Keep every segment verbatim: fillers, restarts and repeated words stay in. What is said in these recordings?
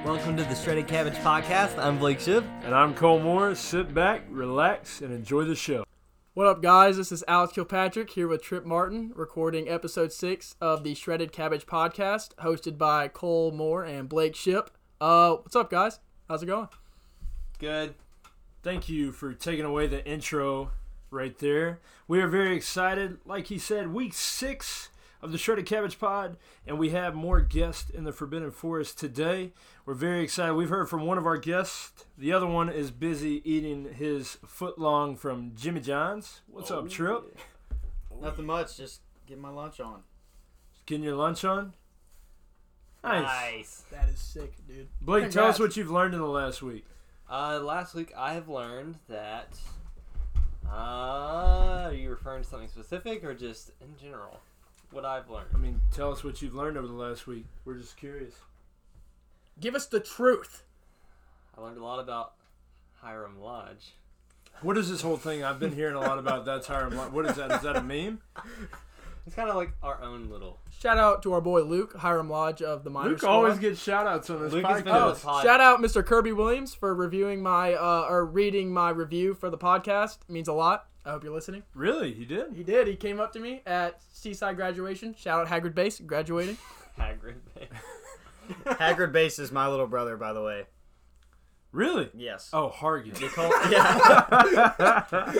Welcome to the Shredded Cabbage Podcast. I'm Blake Shipp. And I'm Cole Moore. Sit back, relax, and enjoy the show. What up, guys? This is Alex Kilpatrick here with Trip Martin, recording episode six of the Shredded Cabbage Podcast, hosted by Cole Moore and Blake Shipp. Uh, what's up, guys? How's it going? Good. Thank you for taking away the intro right there. We are very excited. Like he said, week six of the Shredded Cabbage Pod, and we have more guests in the Forbidden Forest today. We're very excited. We've heard from one of our guests. The other one is busy eating his footlong from Jimmy John's. What's oh, up, Trip? Yeah. Nothing much. Just getting my lunch on. Getting your lunch on? Nice. Nice. That is sick, dude. Blake, Congrats. tell us what you've learned in the last week. Uh, last week I have learned that. Uh, are you referring to something specific or just in general? What I've learned. I mean, tell us what you've learned over the last week. We're just curious. Give us the truth. I learned a lot about Hiram Lodge. What is this whole thing? I've been hearing a lot about that's Hiram Lodge. What is that? Is that a meme? It's kind of like our own little. Shout out to our boy Luke, Hiram Lodge of the Minor Luke Squad. always gets shout outs on this Luke has podcast. been on Oh, this pod. shout out Mister Kirby Williams for reviewing my, uh, or reading my review for the podcast. It means a lot. I hope you're listening. Really? He did? He did. He came up to me at Seaside graduation. Shout out Hagrid Base, graduating. Hagrid. Hagrid Base is my little brother, by the way. Really? Yes. Oh, Hargan. They call yeah.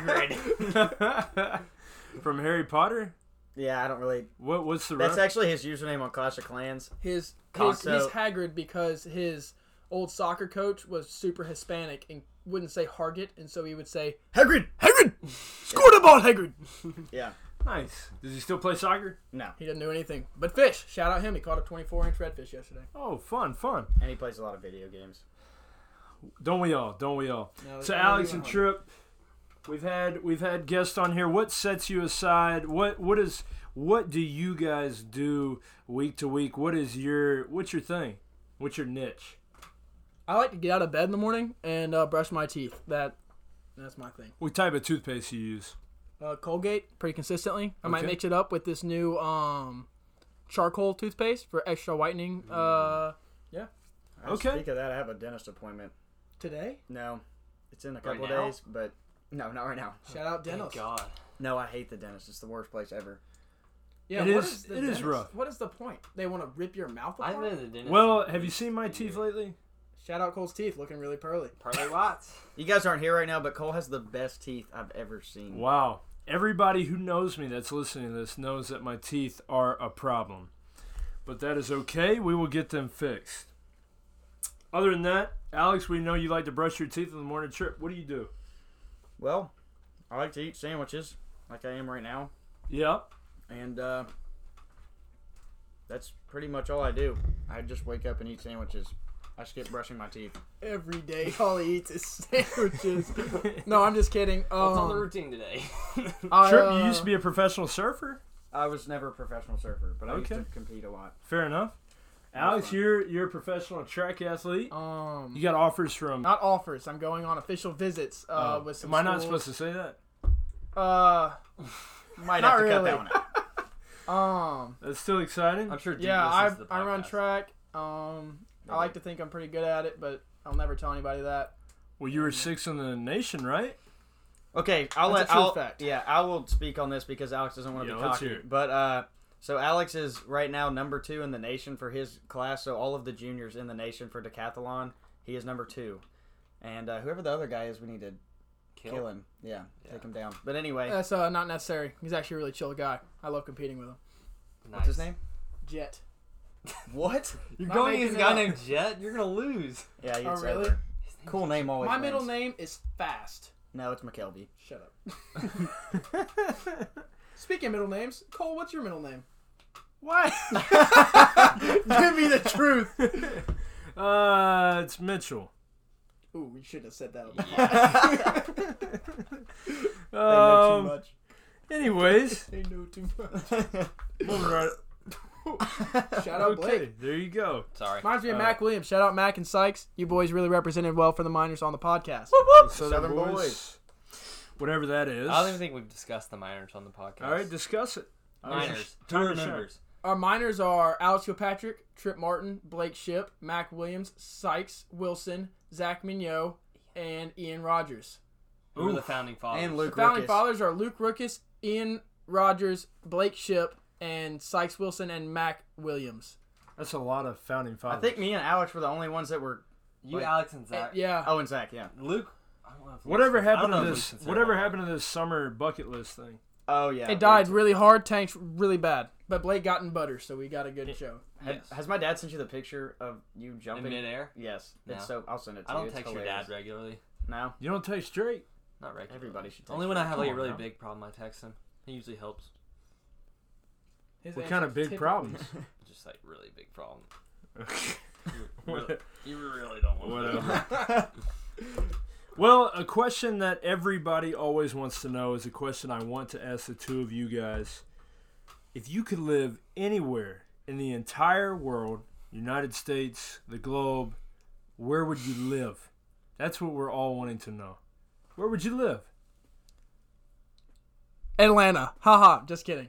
Hagrid. From Harry Potter? Yeah, I don't really. What? What's the That's ref- actually his username on Clash of Clans. His, Cock- his he's so- Hagrid because his old soccer coach was super Hispanic and wouldn't say Hargit, and so he would say Hagrid. Hagrid, score the ball, Hagrid. Yeah. Nice. Does he still play soccer? No. He doesn't do anything but fish. Shout out him. He caught a twenty-four inch redfish yesterday. Oh, fun, fun. And he plays a lot of video games. Don't we all? Don't we all? No, So no, Alex we and don't. Trip, we've had we've had guests on here. What sets you aside? What what is what do you guys do week to week? What is your what's your thing? What's your niche? I like to get out of bed in the morning and uh, brush my teeth. That that's my thing. What type of toothpaste you use? Uh, Colgate, pretty consistently. I might Okay. mix it up with this new um, charcoal toothpaste for extra whitening. Uh, yeah. Uh, Okay. Speak of that, I have a dentist appointment. Today. No, it's in a couple Right of now? days, but no, not right now. Shout out Thank dentist. God. No, I hate the dentist. It's the worst place ever. Yeah, It what is- the it is dentist- rough. What is the point? They want to rip your mouth apart? I've been to the dentist. Well, have you seen my teeth lately? Shout out Cole's teeth, looking really pearly. Pearly Watts. You guys aren't here right now, but Cole has the best teeth I've ever seen. Wow. Everybody who knows me that's listening to this knows that my teeth are a problem. But that is okay. We will get them fixed. Other than that, Alex, we know you like to brush your teeth in the morning. Trip, what do you do? Well, I like to eat sandwiches, like I am right now. Yeah. And uh, that's pretty much all I do. I just wake up and eat sandwiches. I skip brushing my teeth. Every day, all he eats is sandwiches. No, I'm just kidding. Um, What's on the routine today? I, Trip, uh, you used to be a professional surfer? I was never a professional surfer, but I Okay. used to compete a lot. Fair enough. That's Alex, fun. you're you're a professional track athlete. Um, You got offers from... not offers. I'm going on official visits uh, Oh, with some am I not schools. supposed to say that? Uh, Might Not have to cut really. that one out. um, That's still exciting? I'm sure. Duke yeah, I listens to the I run podcast. track. Um, I like to think I'm pretty good at it, but I'll never tell anybody that. Well, you were sixth in the nation, right? Okay, I'll That's let a true I'll, fact. Yeah, I will speak on this because Alex doesn't want to Yeah, be let's cocky. hear it. But uh, so Alex is right now number two in the nation for his class. So all of the juniors in the nation for decathlon, he is number two, and uh, whoever the other guy is, we need to Kill. kill him. Yeah, Yeah. take him down. But anyway, That's uh, not necessary. He's actually a really chill guy. I love competing with him. what's his Nice. name? Jet. What? You're Not going making against a it guy up. named Jet. You're gonna lose. Yeah, he's Oh, really? over. Cool name always. My wins. middle name is Fast. No, it's McKelvey. Shut up. Speaking of middle names, Cole, what's your middle name? What? Give me the truth. uh, it's Mitchell. Ooh, we shouldn't have said that. On the They know Um, too much. anyways, They know too much. moving right. Shout out Okay, Blake. there you go. Sorry. Reminds me of Uh, Mac Williams. Shout out Mac and Sykes. You boys really represented well for the Miners on the podcast. Southern, Southern boys. boys. Whatever that is. I don't even think we've discussed the minors on the podcast. All right, discuss it. Miners. Time Who to shine. remembers? Our minors are Alex Kilpatrick, Trip Martin, Blake Ship, Mac Williams, Sykes, Wilson, Zach Mignot, and Ian Rogers. Who are the founding fathers? And The Luke founding Rickus. fathers are Luke Rickus, Ian Rogers, Blake Ship, and Sykes Wilson and Mac Williams. That's a lot of founding I fathers. think me and Alex were the only ones that were. You, Wait. Alex, and Zach. Yeah. Oh, and Zach, yeah. Luke. I don't know if Whatever Luke's- I don't happened know to if this? Luke's Whatever considered happened to this summer bucket list thing? Oh, yeah. It died really hard, tanked really bad. But Blake got in butter, so we got a good show. Has, Yes. has my dad sent you the picture of you in jumping? midair. Yes. No. It's so I'll send it to I you. don't It's text hilarious. your dad regularly. No. You don't take straight. Not regularly. Everybody should text Only when I Drake. have like a Come on really now. big problem, I text him. He usually helps. His What answer kind of is big typical. problems? Just like really big problem. Okay. You really, you really don't want to know. Whatever. Well, a question that everybody always wants to know is a question I want to ask the two of you guys. If you could live anywhere in the entire world, United States, the globe, where would you live? That's what we're all wanting to know. Where would you live? Atlanta. Haha, just kidding.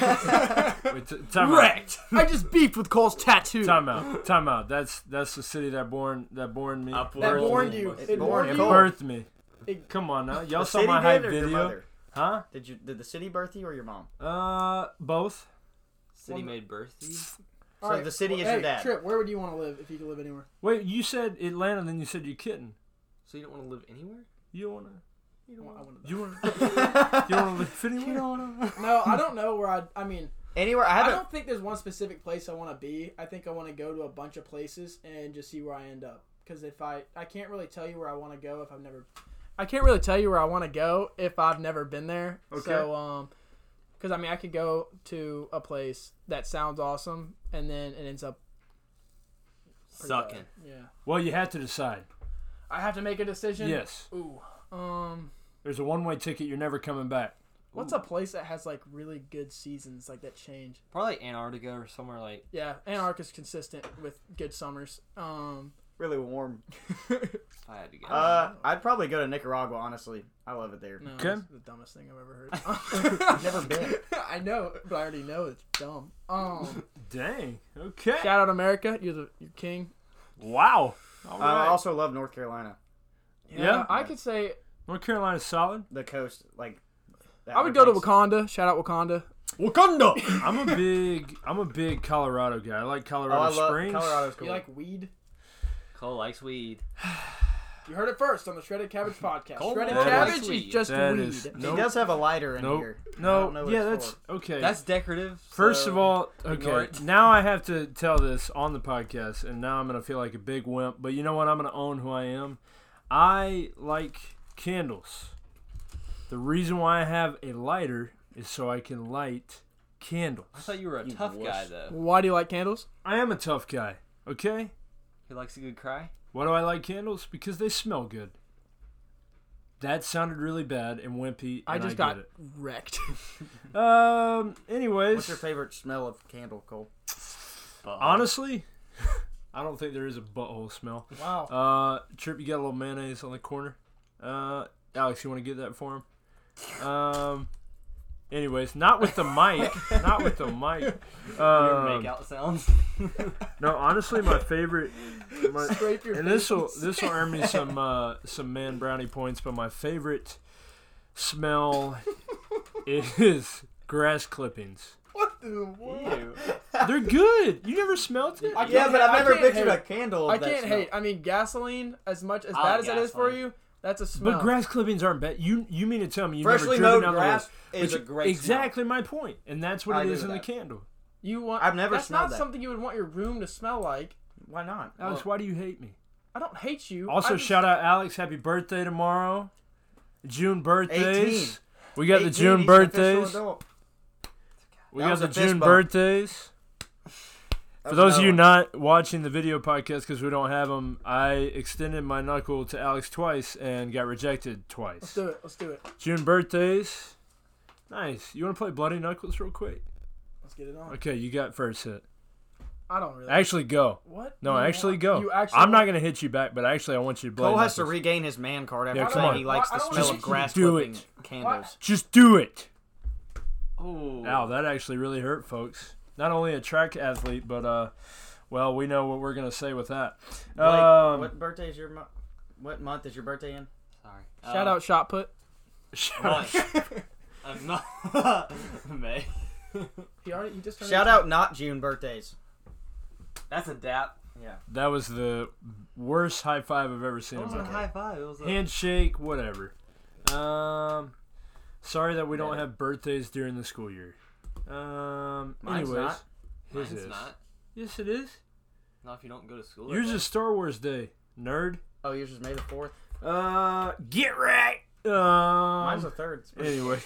Wait, t- time out. Wrecked. I just beefed with Cole's tattoo. Time out. Time out. That's that's the city that born that born me. Upward. That World warned War you. One. It Born warned It Cole. you. birthed me. It- Come on now. Y'all The saw city my did hype or your video. mother? Huh? Did you? Did the city birth you or your mom? Uh, both. City made birth you? All So the city is hey, your dad. Trip, where would you want to live if you could live anywhere? Wait, you said Atlanta, then you said you're kidding. So you don't want to live anywhere? You don't wanna. You don't want, I want to You wanna. You don't wanna live anywhere. No, I don't know where I. I mean, Anywhere I I haven't. don't think there's one specific place I want to be. I think I want to go to a bunch of places and just see where I end up. Because if I, I can't really tell you where I want to go if I've never. I can't really tell you where I want to go if I've never been there. Okay. So, um, because I mean, I could go to a place that sounds awesome and then it ends up pretty Sucking. bad. Yeah. Well, you have to decide. I have to make a decision. Yes. Ooh. Um. There's a one-way ticket. You're never coming back. What's a place that has like really good seasons like that change? Probably like Antarctica or somewhere like. Yeah, Antarctica's consistent with good summers. Um. Really warm. If I had to go. Uh, I'd probably go to Nicaragua. Honestly, I love it there. No, Okay. it's the dumbest thing I've ever heard. Never been. I know, but I already know it's dumb. Um, Dang. Okay. shout out America, you're the you're king. Wow. All Uh, I right. also love North Carolina. Yeah? I could say North Carolina's solid. The coast, like. the I would go to Outer Wakanda. Shout out Wakanda. Wakanda. I'm a big. I'm a big Colorado guy. I like Oh, Colorado I love Springs. Colorado's cool. You like weed? Cole likes weed. You heard it first on the Shredded Cabbage podcast. Cold Shredded water cabbage likes is weed. just That weed. is- He Nope. does have a lighter in Nope. here. I No. don't know what Yeah, it's that's for. okay. That's decorative. First so of all, ignore okay, it. now I have to tell this on the podcast, and now I'm going to feel like a big wimp, but you know what? I'm going to own who I am. I like candles. The reason why I have a lighter is so I can light candles. I thought you were a You tough guy wuss. though. Why do you like candles? I am a tough guy, okay? He likes a good cry. Why do I like candles? Because they smell good. That sounded really bad and wimpy, and I just I got get wrecked. it. Um, anyways, What's your favorite smell of candle, Cole? But honestly, I don't think there is a butthole smell. Wow. Uh, Trip, you got a little mayonnaise on the corner. Uh, Alex, you want to get that for him? Um, anyways, not with the mic, not with the mic. you ever Um, make out sounds. no, honestly, my favorite, my, Scrape your and this will face. this will earn me some uh, some man brownie points. But my favorite smell is grass clippings. What the what? Ew. They're good. You never smelled it? I Yeah, can't- but I've I never can't pictured hate. a candle. Of I that can't smell. hate. I mean, gasoline, as much as I bad like as that is for gasoline. you, that's a smell. But grass clippings aren't bad. You you mean to tell me you Freshly never driven mowed down grass the road? is Which- a great exactly my point, and that's what I it agree is in with the that. candle. You want? I've never That's smelled not that. something you would want your room to smell like. Why not? Alex, Well, why do you hate me? I don't hate you. Also, I just- shout out Alex. Happy birthday tomorrow. June birthdays. eighteen. We got the eighteen, June he's an official birthdays. adult. We That got was the a fist June bump. birthdays. That For was those of another you one. not watching the video podcast because we don't have them, I extended my knuckle to Alex twice and got rejected Let's twice. do it. Let's do it. June birthdays. Nice. You want to play Bloody Knuckles real quick? Let's get it on. Okay, you got first hit. I don't really. Actually, go. what? No, You actually want- go. You actually I'm not want- going to hit you back, but actually I want you to blow Cole has to regain his man card after Yeah, come saying on. he likes Why- I the don't smell want of to grass do clipping it. candles. Just do it. Oh. Ow, that actually really hurt, folks. not only a track athlete, but uh, well, we know what we're gonna say with that. Blake, Um, what birthday is your mo- what month is your birthday in? Sorry. Shout Uh, out shot put. Month. I'm not. May. He already he just turned Shout eighteen. out not June birthdays. That's a dap. Yeah. That was the worst high five I've ever seen. It in wasn't my a life. high five. It was a Handshake, whatever. Um, sorry that we don't Yeah. have birthdays during the school year. Um, Mine's anyways, not. his Mine's is. not. Yes, it is. Not if you don't go to school. Yours every is Star Wars Day, nerd. Oh, yours is May the fourth. Uh, get right. Um, Mine's the third. It's pretty- Anyway,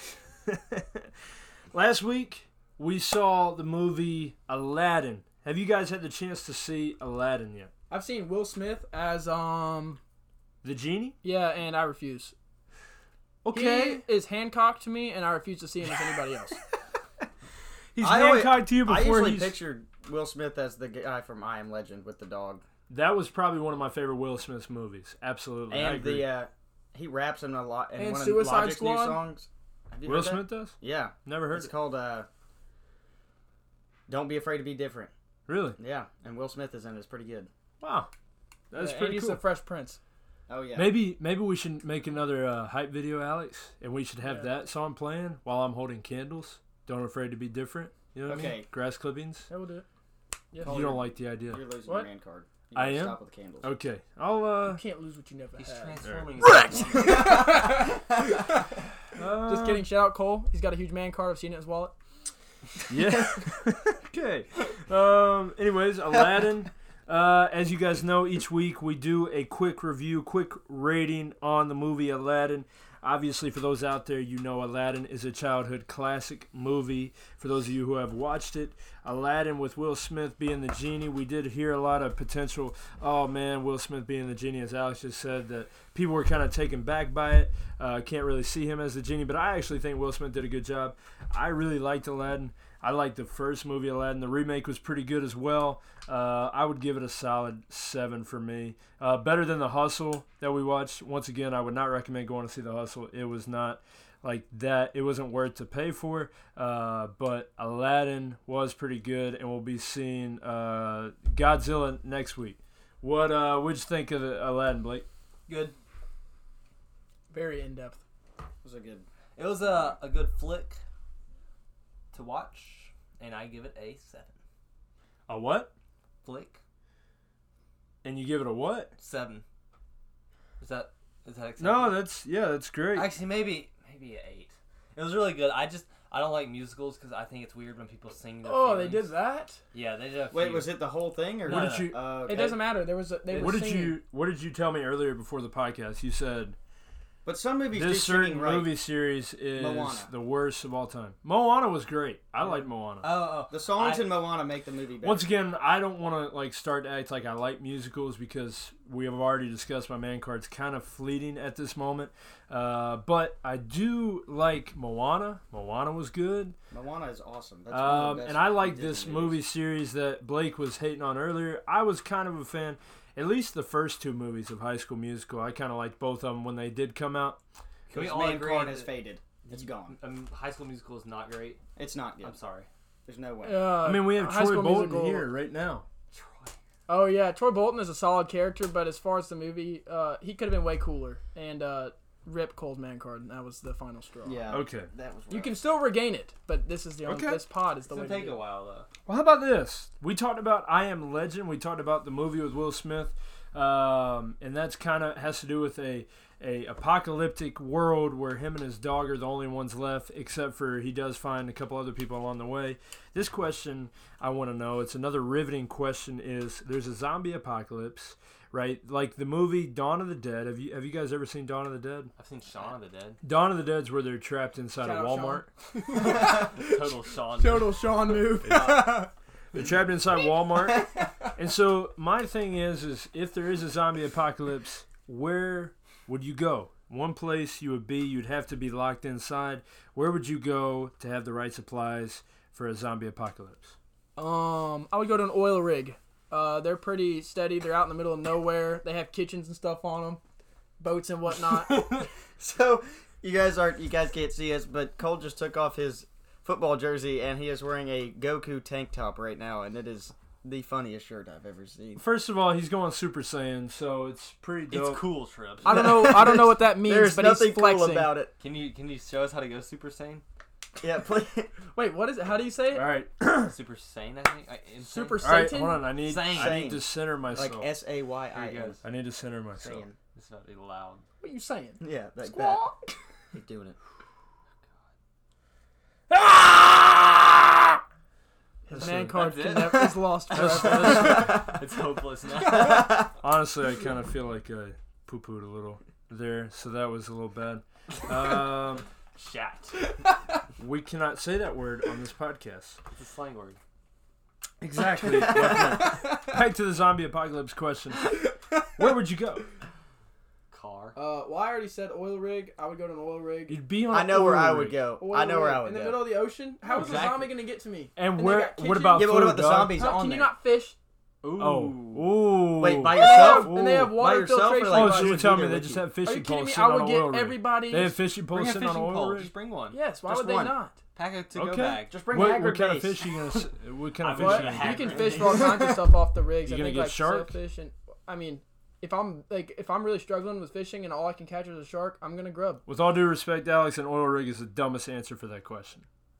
last week we saw the movie Aladdin. Have you guys had the chance to see Aladdin yet? I've seen Will Smith as um The genie? yeah, and I refuse. Okay, He is Hancock to me, and I refuse to see him as anybody else. he's I always- Hancock to you I before usually he's. pictured Will Smith as the guy from I Am Legend with the dog, That was probably one of my favorite Will Smith movies. Absolutely, I and agree. the uh, he raps in a lot in And one Suicide of Logic's Squad? new songs. Have you Will heard that? Smith does? Yeah, Never heard it's it. called uh, "Don't Be Afraid to Be Different." Really? Yeah, and Will Smith is in it. It's pretty good. Wow, that's Yeah, and pretty he's cool. the Fresh Prince. Oh yeah. Maybe maybe we should make another uh, hype video, Alex, and we should have Yeah. that song playing while I'm holding candles. Don't afraid to be different. You know what I mean? Okay. Grass clippings. Yeah, we'll do it. Yeah. Call You your- don't like the idea. You're losing What? your man card. You I gotta am? Stop with the candles. Okay, I'll uh. You can't lose what you never He's had. transforming. Right. himself. uh, Just kidding. Shout out Cole. He's got a huge man card. I've seen it in his wallet. Yeah. Okay. Um. Anyways, Aladdin. Uh, as you guys know, each week we do a quick review, quick rating on the movie Aladdin. Obviously, for those out there, you know Aladdin is a childhood classic movie. For those of you who have watched it, Aladdin with Will Smith being the genie, we did hear a lot of potential, oh man, Will Smith being the genie, as Alex just said, that people were kind of taken back by it. Uh, can't really see him as the genie, but I actually think Will Smith did a good job. I really liked Aladdin. I liked the first movie, Aladdin. The remake was pretty good as well. Uh, I would give it a solid seven for me. Uh, better than The Hustle that we watched. Once again, I would not recommend going to see The Hustle. It was not like that. It wasn't worth to pay for. Uh, but Aladdin was pretty good, and we'll be seeing uh, Godzilla next week. What uh, would you think of the Aladdin, Blake? Good. Very in depth. It was a good. It was a a good flick to watch, and I give it a seven. A what? Flick And you give it a what? seven. Is that is that acceptable? No, that's yeah, that's great. Actually, maybe maybe an eight. It was really good. I just I don't like musicals because I think it's weird when people sing. Their Oh, they feelings. did that? Yeah, they did. A Wait, few. was it the whole thing or What No, did no. you? Uh, okay. It doesn't matter. There was a, they were What did singing. you? What did you tell me earlier before the podcast? You said But some movies do this singing certain right. movie series is Moana. the worst of all time. Moana was great. I like Moana. Oh, oh. The songs I- in Moana make the movie better. Once again, I don't want to like start to act like I like musicals because we have already discussed my man card's kind of fleeting at this moment. Uh, but I do like Moana. Moana was good. Moana is awesome. That's one of Um, the best and I like Disney this movies. movie series that Blake was hating on earlier. I was kind of a fan. At least the first two movies of High School Musical, I kind of liked both of them when they did come out. Can we His all man agree card that- has faded. It's gone. Um, High School Musical is not great. It's not good. I'm sorry. There's no way. Uh, I mean, we have High Troy School Bolton Musical- here right now. Troy. Oh yeah, Troy Bolton is a solid character, but as far as the movie, uh, he could have been way cooler. And uh, rip Cole's man card, and that was the final straw. Yeah. Okay. That was. You rough. can still regain it, but this is the only. Okay. This pod is It's the gonna way to take do a it. while though. Well, how about this? We talked about I Am Legend. We talked about the movie with Will Smith, um, and that's kind of has to do with a a apocalyptic world where him and his dog are the only ones left, except for he does find a couple other people along the way. This question I want to know. It's another riveting question. Is there's a zombie apocalypse, right? Like the movie Dawn of the Dead. Have you have you guys ever seen Dawn of the Dead? I've seen Shaun of the Dead. Dawn of the Dead's where they're trapped inside Shout a out Walmart. Total Shaun. Total Sean move. They're trapped inside Walmart. And so my thing is, is if there is a zombie apocalypse, where would you go? One place you would be, you'd have to be locked inside. Where would you go to have the right supplies for a zombie apocalypse? Um, I would go to an oil rig. Uh, they're pretty steady. They're out in the middle of nowhere. They have kitchens and stuff on them, boats and whatnot. So you guys aren't. You guys can't see us, but Cole just took off his football jersey, and he is wearing a Goku tank top right now, and it is the funniest shirt I've ever seen. First of all, he's going Super Saiyan, so it's pretty dope. It's cool, Trips. I don't know. I don't know what that means, There's but nothing he's flexing. cool about it. Can you can you show us how to go Super Saiyan? Yeah, please. Wait, what is it? How do you say it? All right, Super Saiyan, I think. I, insane? Super all right. Satan? Hold on. I need. Sane. I need to center myself. Like S A Y I Here N. he goes. I need to center myself. Saiyan. This is about to be loud. What are you saying? Yeah, like that. Squawk. He's doing it. Ah! His man Listen, card that's can it. never, is lost Listen, forever. listen. It's hopeless now. Honestly, I kind of feel like I poo-pooed a little there, so that was a little bad. Um, Shat. we cannot say that word on this podcast. It's a slang word. Exactly. Back to the zombie apocalypse question. Where would you go? Car. Uh, well, I already said oil rig. I would go to an oil rig. You'd be on. I know where oil I would rig. go. Oil I know where rig I would in the go. middle of the ocean. How is Exactly. a zombie gonna get to me? And, they where? got What kitchen- about Yeah, but what food, about the dog? zombies How, on can there? you not fish? Ooh. Oh, ooh. Wait, by And they yourself? have, and they have Ooh. water By yourself or, filtration. like, Oh, Why so you're would telling we me go they with just you? have Are fishing you kidding poles me? sitting I on would an get oil rig? everybody. They have fishing Bring poles a sitting on fishing an oil pole. rig? Just bring one. Yes, why Just would they one. not? Pack it to Okay. go bag. Just bring What, Hagrid what kind of base. fish are you gonna? s- What kind of I fish would- are What? you You gonna? can Hagrid. fish for all kinds of stuff off the rigs. You I gonna think get like shark? fish and I mean, if I'm like if I'm really struggling with fishing and all I can catch is a shark, I'm gonna grub. With all due respect, Alex, an oil rig is the dumbest answer for that question.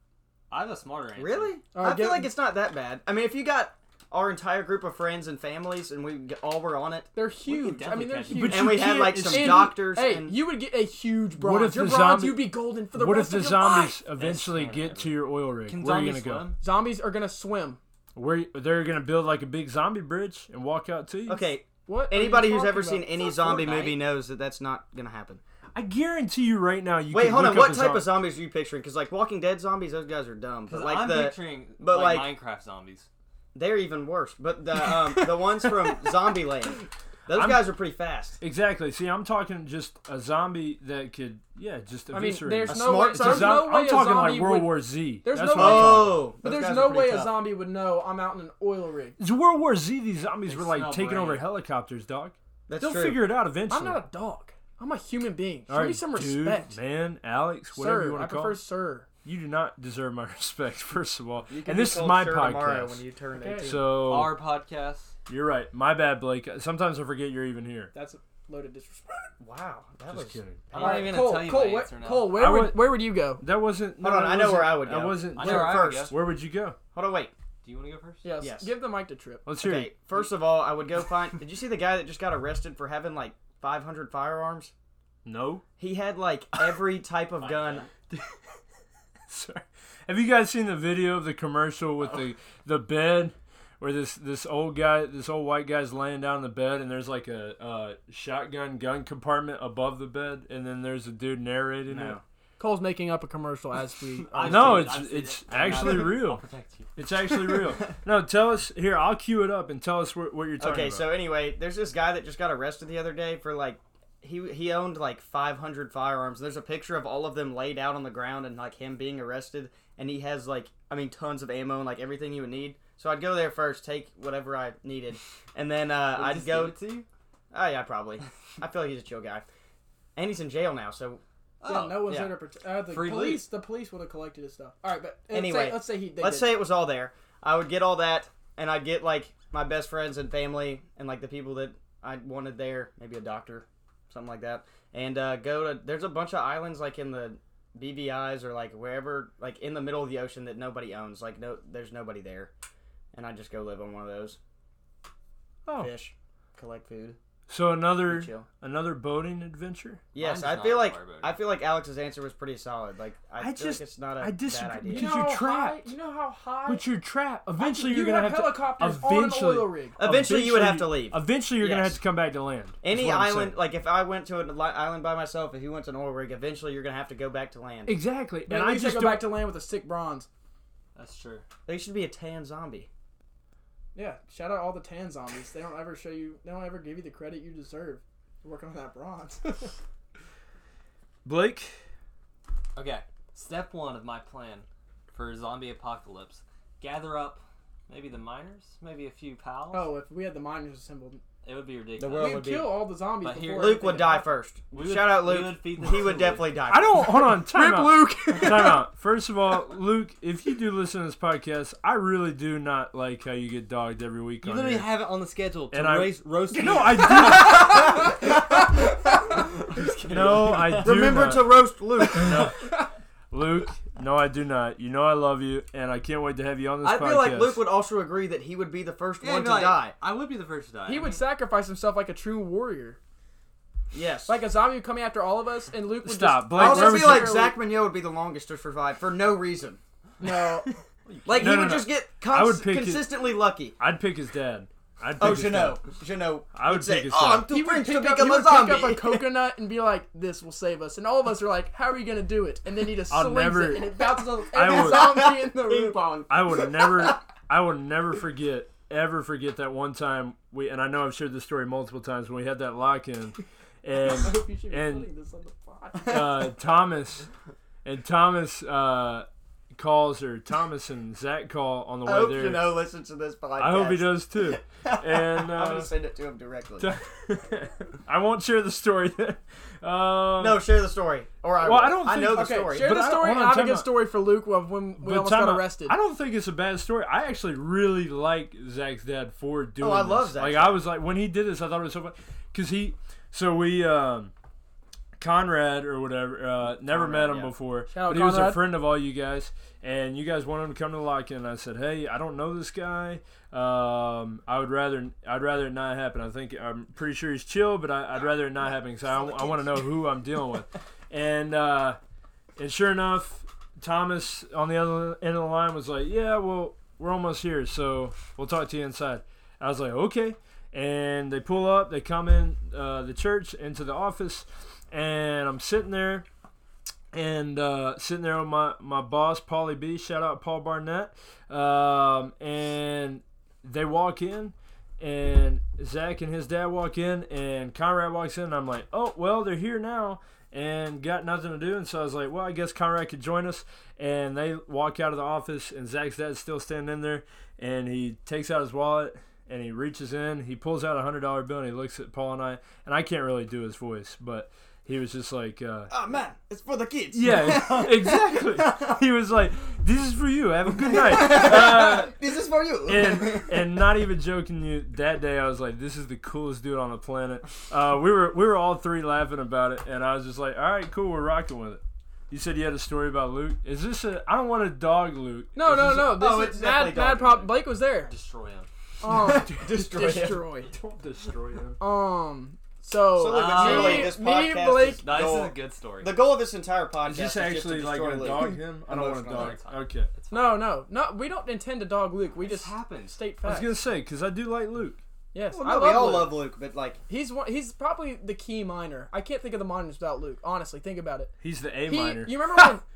I have a smarter answer. Really? All right, I feel get- like it's not that bad. I mean, if you got our entire group of friends and families and we get- all were on it, They're could huge. I mean, definitely they're catch it. huge. But and you we had can't- like it's- some And- doctors Hey, and you would get a huge bronze. What if your the bronze, zombie- you'd be golden for the What if rest the of your zombies life. eventually That's get smart. to your oil rig? Can Where are you zombies gonna go? swim? Zombies are gonna swim. Where they're gonna build like a big zombie bridge and walk out to you? okay, What? are you anybody who's talking ever about? seen any not zombie Fortnite. movie knows that that's not gonna happen. I guarantee you right now. You Wait, could hold look on. up What a type zom- of zombies are you picturing? Because like Walking Dead zombies, those guys are dumb. But Because like I'm the picturing but like, like- Minecraft zombies. they're even worse. But the um, the ones from Zombieland, those I'm- guys are pretty fast. Exactly. See, I'm talking just a zombie that could, yeah, just I mean, eviscerate. there's A no smart- way. It's It's a There's zom- no way I'm a talking zombie like World would, War Z. There's That's no what I'm way- talking. Oh, But those there's guys no are pretty way a tough. zombie would know I'm out in an oil rig. It's World War Z. These zombies They were like smell taking brain. over helicopters, dog. That's They'll true. figure it out eventually. I'm not a dog. I'm a human being. Show All me right, some dude, respect. man, Alex, whatever Sir, you want I to call. prefer it. sir. You do not deserve my respect, first of all. You can And be this is told my sure tomorrow podcast. when you turn Okay. eighteen. So Our podcast. you're right. My bad, Blake. Sometimes I forget you're even here. That's a loaded disrespect. Wow, that Just was. kidding. I'm All not right, even Cole, gonna tell you Cole, my where, answer now. Cole, where I would would- where would you go? That wasn't. No, Hold on, that I know where wasn't- I would That go. wasn't. I Sir, know where I would first. go. Where would you go? Hold on, wait. Do you want to go first? Yes. Yes. Give the mic to Trip. Let's hear it. Okay, first of all, I would go find. Did you see the guy that just got arrested for having like five hundred firearms? No. He had like every type of gun. Sorry. Have you guys seen the video of the commercial with the the bed where this this old guy, this old white guy's laying down in the bed, and there's like a uh, shotgun gun compartment above the bed, and then there's a dude narrating No. it. Cole's making up a commercial as we. I've No, seen it, it's I've seen it's it. I'm not- actually I'll real. protect you. It's actually real. No, tell us here. I'll cue it up and tell us what, what you're talking Okay, about. so anyway, there's this guy that just got arrested the other day for like he he owned like five hundred firearms. There's a picture of all of them laid out on the ground and like him being arrested, and he has like I mean tons of ammo and like everything you would need. So I'd go there first, take whatever I needed, and then uh, Would he I'd just go. give it to you? Oh yeah, probably. I feel like he's a chill guy, and he's in jail now. So Yeah, Oh, no one's yeah. there to protect. Uh, the Free police, the police would have collected his stuff. All right, but let's Anyway, say, let's say he. They let's did. say it was all there. I would get all that, and I'd get like my best friends and family, and like the people that I wanted there, maybe a doctor, something like that, and uh, go to. There's a bunch of islands like in the B V Is or like wherever, like in the middle of the ocean that nobody owns. Like no, there's nobody there, and I just go live on one of those. Oh. Fish, collect food, So another chill. another boating adventure. Yes, Mine's I not feel like far, but- I feel like Alex's answer was pretty solid. Like I, I feel just- like it's not a I bad disagree idea. You because know you're how high? trapped. You know how high? But you're trapped. Eventually, you you're gonna have, have helicopters to. on an Eventually, oil rig. Eventually, you would have to leave. Eventually, you're gonna Yes. have to come back to land. That's Any what I'm island, saying. like if I went to an li- island by myself, if you went to an oil rig, eventually you're gonna have to go back to land. Exactly, But and at I least just I go don't. back to land with a sick bronze. That's true. They should be a tan zombie. Yeah, shout out all the tan zombies. They don't ever show you. They don't ever give you the credit you deserve for working on that bronze. Blake, Okay, step one of my plan for a zombie apocalypse: gather up maybe the miners, maybe a few pals. oh, if we had the miners assembled, It would be ridiculous. The world We'd would be- kill all the zombies But before here- Luke anything would had die happened. first. We would- Shout out we Luke. would feed the He would zombies. definitely die. I don't. Hold on. Time Rip out. Luke. Time out. First of all, Luke, if you do listen to this podcast, I really do not like how you get dogged every week. You on literally here. have it on the schedule to And I- race, roast. No, me. I I'm just do. kidding. No, I do Remember not. to roast Luke. No. Luke, no, I do not. You know I love you, and I can't wait to have you on this I podcast. feel like Luke would also agree that he would be the first Yeah, one I'd to be like, die. I would be the first to die. He would sacrifice himself like a true warrior. Yes. Like a zombie coming after all of us, and Luke would Stop. just... Blake, I also never feel like said- Zach Mignot would be the longest to survive for no reason. No. Like No, he no, would no. just get I cons- would pick his- consistently lucky. I'd pick his dad. I'd pick Oh, his Jeannot. dad. Jeannot. I would He'd say, pick his "Oh, dad. I'm too He would, French pick to up, he become a would zombie." pick up a coconut and be like, "This will save us," and all of us are like, "How are you gonna do it?" And then he just I'll slings never- it, and it bounces on I every would- zombie in the Ping room. pong. I would never, I would never forget, ever forget that one time we, and I know I've shared this story multiple times when we had that lock in, and I hope you should be and putting this on the pod. uh, Thomas, and Thomas uh, calls or Thomas and Zach call on the I way hope there. Jeannot listens to this podcast. I hope he does too. And I'm uh, gonna send it to him directly. I won't share the story. Then. Uh, No, share the story. Or I Well, will. I don't I think- know the Okay, story. share But the I- story. hold on, I have a time good out. story for Luke of when we but almost time got out. arrested. I don't think it's a bad story. I actually really like Zach's dad for doing. I this. love Zach's Like dad. I was like when he did this, I thought it was so fun because he. So we. Um, Conrad or whatever, uh, never Conrad, met him yeah. before, Shout out but he was a Conrad. friend of all you guys, and you guys wanted him to come to the lock-in. And I said, "Hey, I don't know this guy. Um, I would rather, I'd rather it not happen. I think I'm pretty sure he's chill, but I, I'd rather it not happen because I, I want to know who I'm dealing with." And uh, and sure enough, Thomas on the other end of the line was like, "Yeah, well, we're almost here, so we'll talk to you inside." I was like, "Okay." And they pull up, they come in uh, the church into the office. And I'm sitting there, and uh, sitting there with my, my boss, Paulie B. Shout out Paul Barnett. Um, and they walk in, and Zach and his dad walk in, and Conrad walks in, and I'm like, oh, well, they're here now, and got nothing to do. And so I was like, well, I guess Conrad could join us. And they walk out of the office, and Zach's dad's still standing in there, and he takes out his wallet, and he reaches in, he pulls out a one hundred dollar bill, and he looks at Paul and I, and I can't really do his voice, but he was just like, uh, Oh man, it's for the kids. yeah, exactly. He was like, this is for you. Have a good night. Uh, This is for you. and and not even joking you, that day I was like, this is the coolest dude on the planet. Uh, we were we were all three laughing about it, and I was just like, all right, cool, we're rocking with it. You said you had a story about Luke. Is this a? I don't want to dog Luke. no, Is no, this no. This Oh, is it's Mad, definitely Mad Dog Prop. Luke. Blake was there. Destroy him. Um, Destroy him. destroy. A, don't destroy him. Um. So, So, like, Uh, literally, me, this me, podcast Blake. is- No, this Goal. is a good story. The goal of this entire podcast Is this is just actually to like destroy gonna Luke. dog him? I don't want to Emotionally. dog. Okay. It's fine. No, no, no. We don't intend to dog Luke. We This just happens. state I was facts. gonna say because I do like Luke. Yes, Well, I no, we love all Luke. love Luke, but like, He's one. He's probably the key minor. I can't think of the minors without Luke. Honestly, think about it. He's the A He, minor. you remember when?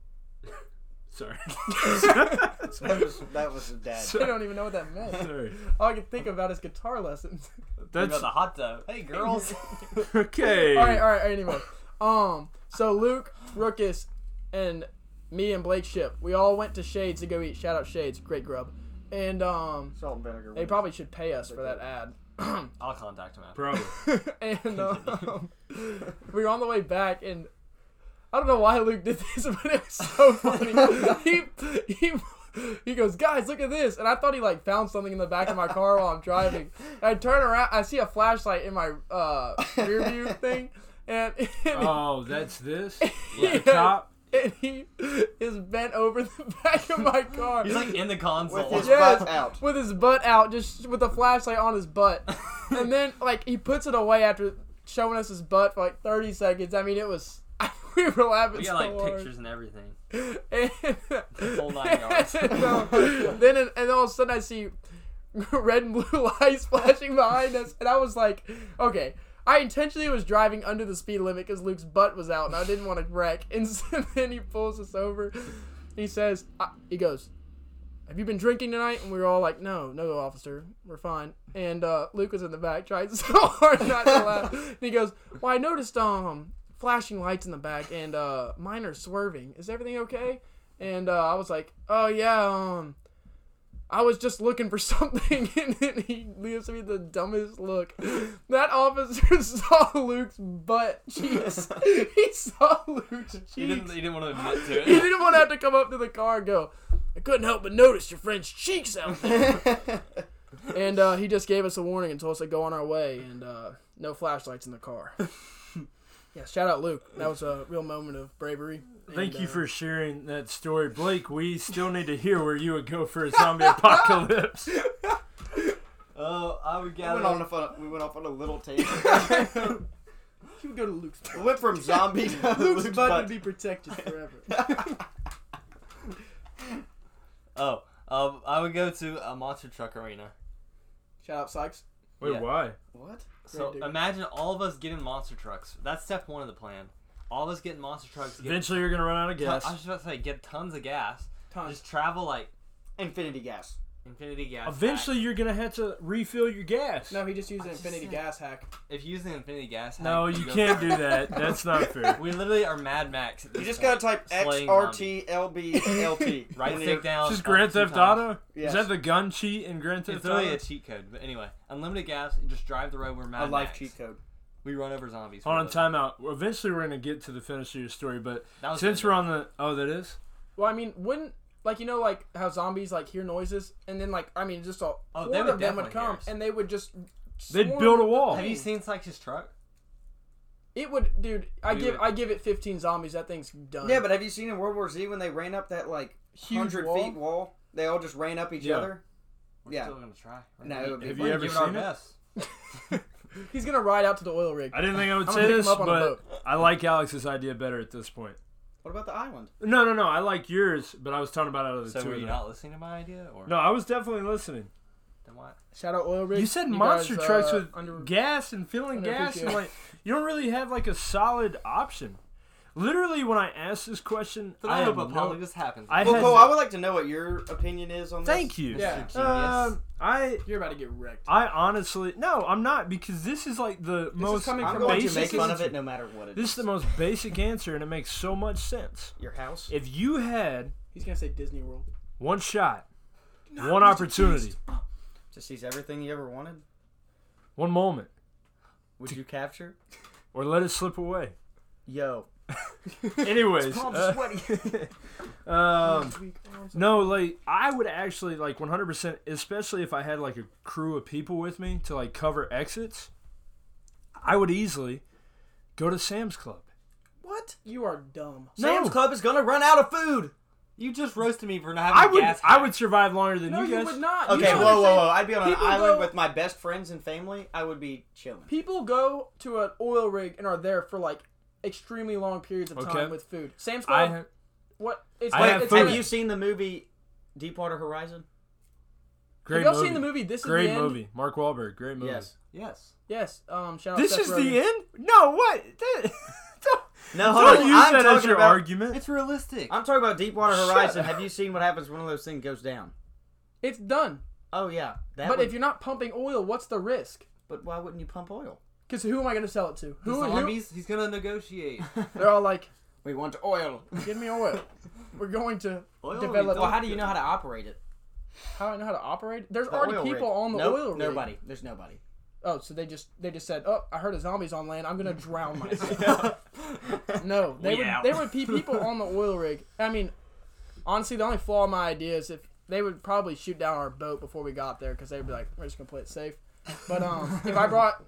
Sorry. that was that was his dad. I don't even know what that meant. Sorry. All I can think about is guitar lessons. What That's about the hot tub? Hey, girls. okay. all right, all right. Anyway, um, so Luke, Rookus, and me and Blake Ship, we all went to Shades to go eat. Shout out Shades, great grub. And um, Salt and vinegar. they probably should pay us for that ad. I'll contact him after. Probably. and um, we were on the way back, and I don't know why Luke did this, but it was so funny. he he he goes, guys, look at this, and I thought he like found something in the back of my car while I'm driving. And I turn around, I see a flashlight in my uh, rear view thing, and, and Oh, that's this. Yeah. The top. and he is bent over the back of my car. He's like in the console. with his Yes. butt out. With his butt out, just with the flashlight on his butt. And then, like, he puts it away after showing us his butt for, like, thirty seconds. I mean, it was... we were laughing We so got like hard. pictures and everything. And, Whole nine yards. and, um, then, and then all of a sudden, I see red and blue lights flashing behind us. And I was like, okay... I intentionally was driving under the speed limit because Luke's butt was out and I didn't want to wreck. And so then he pulls us over. He says, uh, he goes, have you been drinking tonight? And we were all like, no, no, officer. We're fine. And uh, Luke was in the back trying so hard not to laugh. And he goes, well, I noticed um flashing lights in the back and uh, mine are swerving. Is everything okay? And uh, I was like, oh, yeah, um... I was just looking for something, and then he gives me the dumbest look. That officer saw Luke's butt cheeks. He saw Luke's cheeks. He didn't, he didn't want to admit to it. He didn't want to have to come up to the car and go, I couldn't help but notice your friend's cheeks out there. And uh, he just gave us a warning and told us to go on our way, and uh, no flashlights in the car. Yeah, shout out Luke. That was a real moment of bravery. Thank And, you uh, for sharing that story. Blake, we still need to hear where you would go for a zombie apocalypse. Oh, I would We gather. went, on a, we went off on a little tangent. He would go to Luke's We went from zombie to Luke's Luke's butt butt. would be protected forever. Oh, um, I would go to a monster truck arena. Shout out Sykes. Wait, Yeah. why? What? So Great dude. imagine all of us getting monster trucks. That's step one of the plan. All of us getting monster trucks. Get Eventually, you're gonna run out of ton- gas. I was just about to say, get tons of gas. Tons. Just travel like Infinity gas. infinity gas. Eventually, you're gonna have to refill your gas. No, he just used an I just infinity said- gas hack. pack. If you use the infinity gas, hack, No, you go- can't do that. That's not fair. We literally are Mad Max. at You this just point, gotta type X slaying R zombies. T L B L T. Right And stick it- down. This is up Grand two Theft times. Auto? Yes. Is that the gun cheat in Grand Theft It's Auto? literally a cheat code. But anyway, unlimited gas. You just drive the road. We're Mad A life Max. cheat code. We run over zombies. Hold for on, a time out. Well, eventually, we're going to get to the finish of your story, but That was since good. we're on the... Oh, that is? Well, I mean, wouldn't like you know like how zombies like hear noises and then like I mean just a Oh, horde they would of them would definitely hear come us. and they would just They'd swarm build a the wall. Have you thing. seen Sykes' truck? It would, dude. I We give would- I give it fifteen zombies. That thing's done. Yeah, but have you seen in World War Z when they ran up that like Huge hundred wall? feet wall? They all just ran up each Yeah. other. We're Yeah. still gonna try. We're No, gonna- it would be Have we're you gonna ever give it our seen it? best. He's gonna ride out to the oil rig. I didn't think I would I'm say gonna pick this, him up on a but boat. I like Alex's idea better at this point. What about the island? No, no, no. I like yours, but I was talking about out of the So two were of you them. not listening to my idea, or No, I was definitely listening. then what? Shout out oil rig. You said guys, monster trucks uh, with under, gas and filling gas, and underappreciated. like you don't really have like a solid option. Literally, when I asked this question, But I I, had hope no. apocalypse happens. I Well, had Cole, no- I would like to know what your opinion is on this. Thank you. Yeah. Genius. Um, I You're about to get wrecked. I honestly no, I'm not because this is like the most coming I'm from going to basic. make fun of answer. it no matter what it This is. is the most basic answer, and it makes so much sense. Your house? If you had He's gonna say Disney World. one shot, one opportunity, To seize everything you ever wanted? one moment, Would you capture? or let it slip away. Yo. Anyways, Palms uh, sweaty. um, no, like I would actually like one hundred percent, especially if I had like a crew of people with me to like cover exits. I would easily go to Sam's Club. What? You are dumb. No. Sam's Club is gonna run out of food. You just roasted me for not having I would, gas. I would survive longer than No, you you guys. would not. You Okay, don't whoa, whoa, understand. whoa. I'd be on an People island go- with my best friends and family. I would be chilling. People go to an oil rig and are there for like extremely long periods of time Okay. with food. Sam's I Club. ha- what? It's I like, have it's food. Have like- you seen the movie Deepwater Horizon? great Have y'all movie. seen the movie This Is Great the End? movie. Mark Wahlberg. Great movie. Yes. Yes. Yes. Um. Shout out This Seth is Rogen. the end? No, what? Don't, No, hold don't on. use I'm that as talking your about, argument. It's realistic. I'm talking about Deepwater Shut Horizon. up. Have you seen what happens when one of those things goes down? It's done. Oh yeah. That But would- if you're not pumping oil, what's the risk? But why wouldn't you pump oil? Because who am I going to sell it to? The Who? who zombies. He's gonna negotiate. they're all like, We want oil. give me oil. We're going to Oil, develop. Well, how do you know how to operate it? How do I know how to operate? There's The already oil people rig. on the Nope, oil rig. Nobody. There's nobody. Oh, so they just they just said, "Oh, I heard a zombie's on land. I'm gonna drown myself." No, they We would out. they would be people on the oil rig. I mean, honestly, the only flaw in my idea is if they would probably shoot down our boat before we got there because they'd be like, "We're just gonna play it safe." But um, if I brought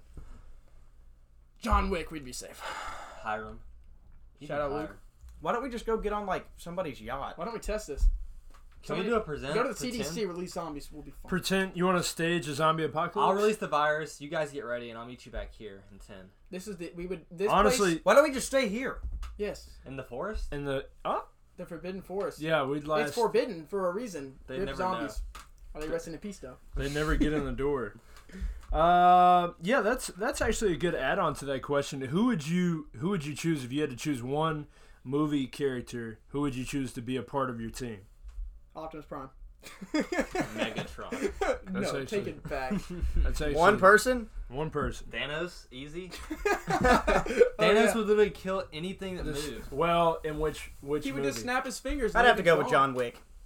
John Wick, we'd be safe. Hiram. Shout out Luke. Why don't we just go get on like somebody's yacht? Why don't we test this? Can we do a present? Go to the C D pretend? C, release zombies. We'll be fine. Pretend you want to stage a zombie apocalypse? I'll release the virus. You guys get ready, and I'll meet you back here in ten. This is the we would this Honestly, place, Why don't we just stay here? yes, In the forest? in the oh the Forbidden Forest. yeah, we'd last. It's forbidden for a reason. They Rip never zombies. Are they resting in peace though? They never get in the door. Uh, yeah, that's that's actually a good add-on to that question. Who would you who would you choose if you had to choose one movie character? Who would you choose to be a part of your team? Optimus Prime. Megatron. no, That's take actually- it back. That's actually One person? One person. Thanos, easy. Oh, Thanos yeah. would literally kill anything that This- moves. well, in which which He would movie? just snap his fingers. and I'd they'd have to be go with gone. John Wick.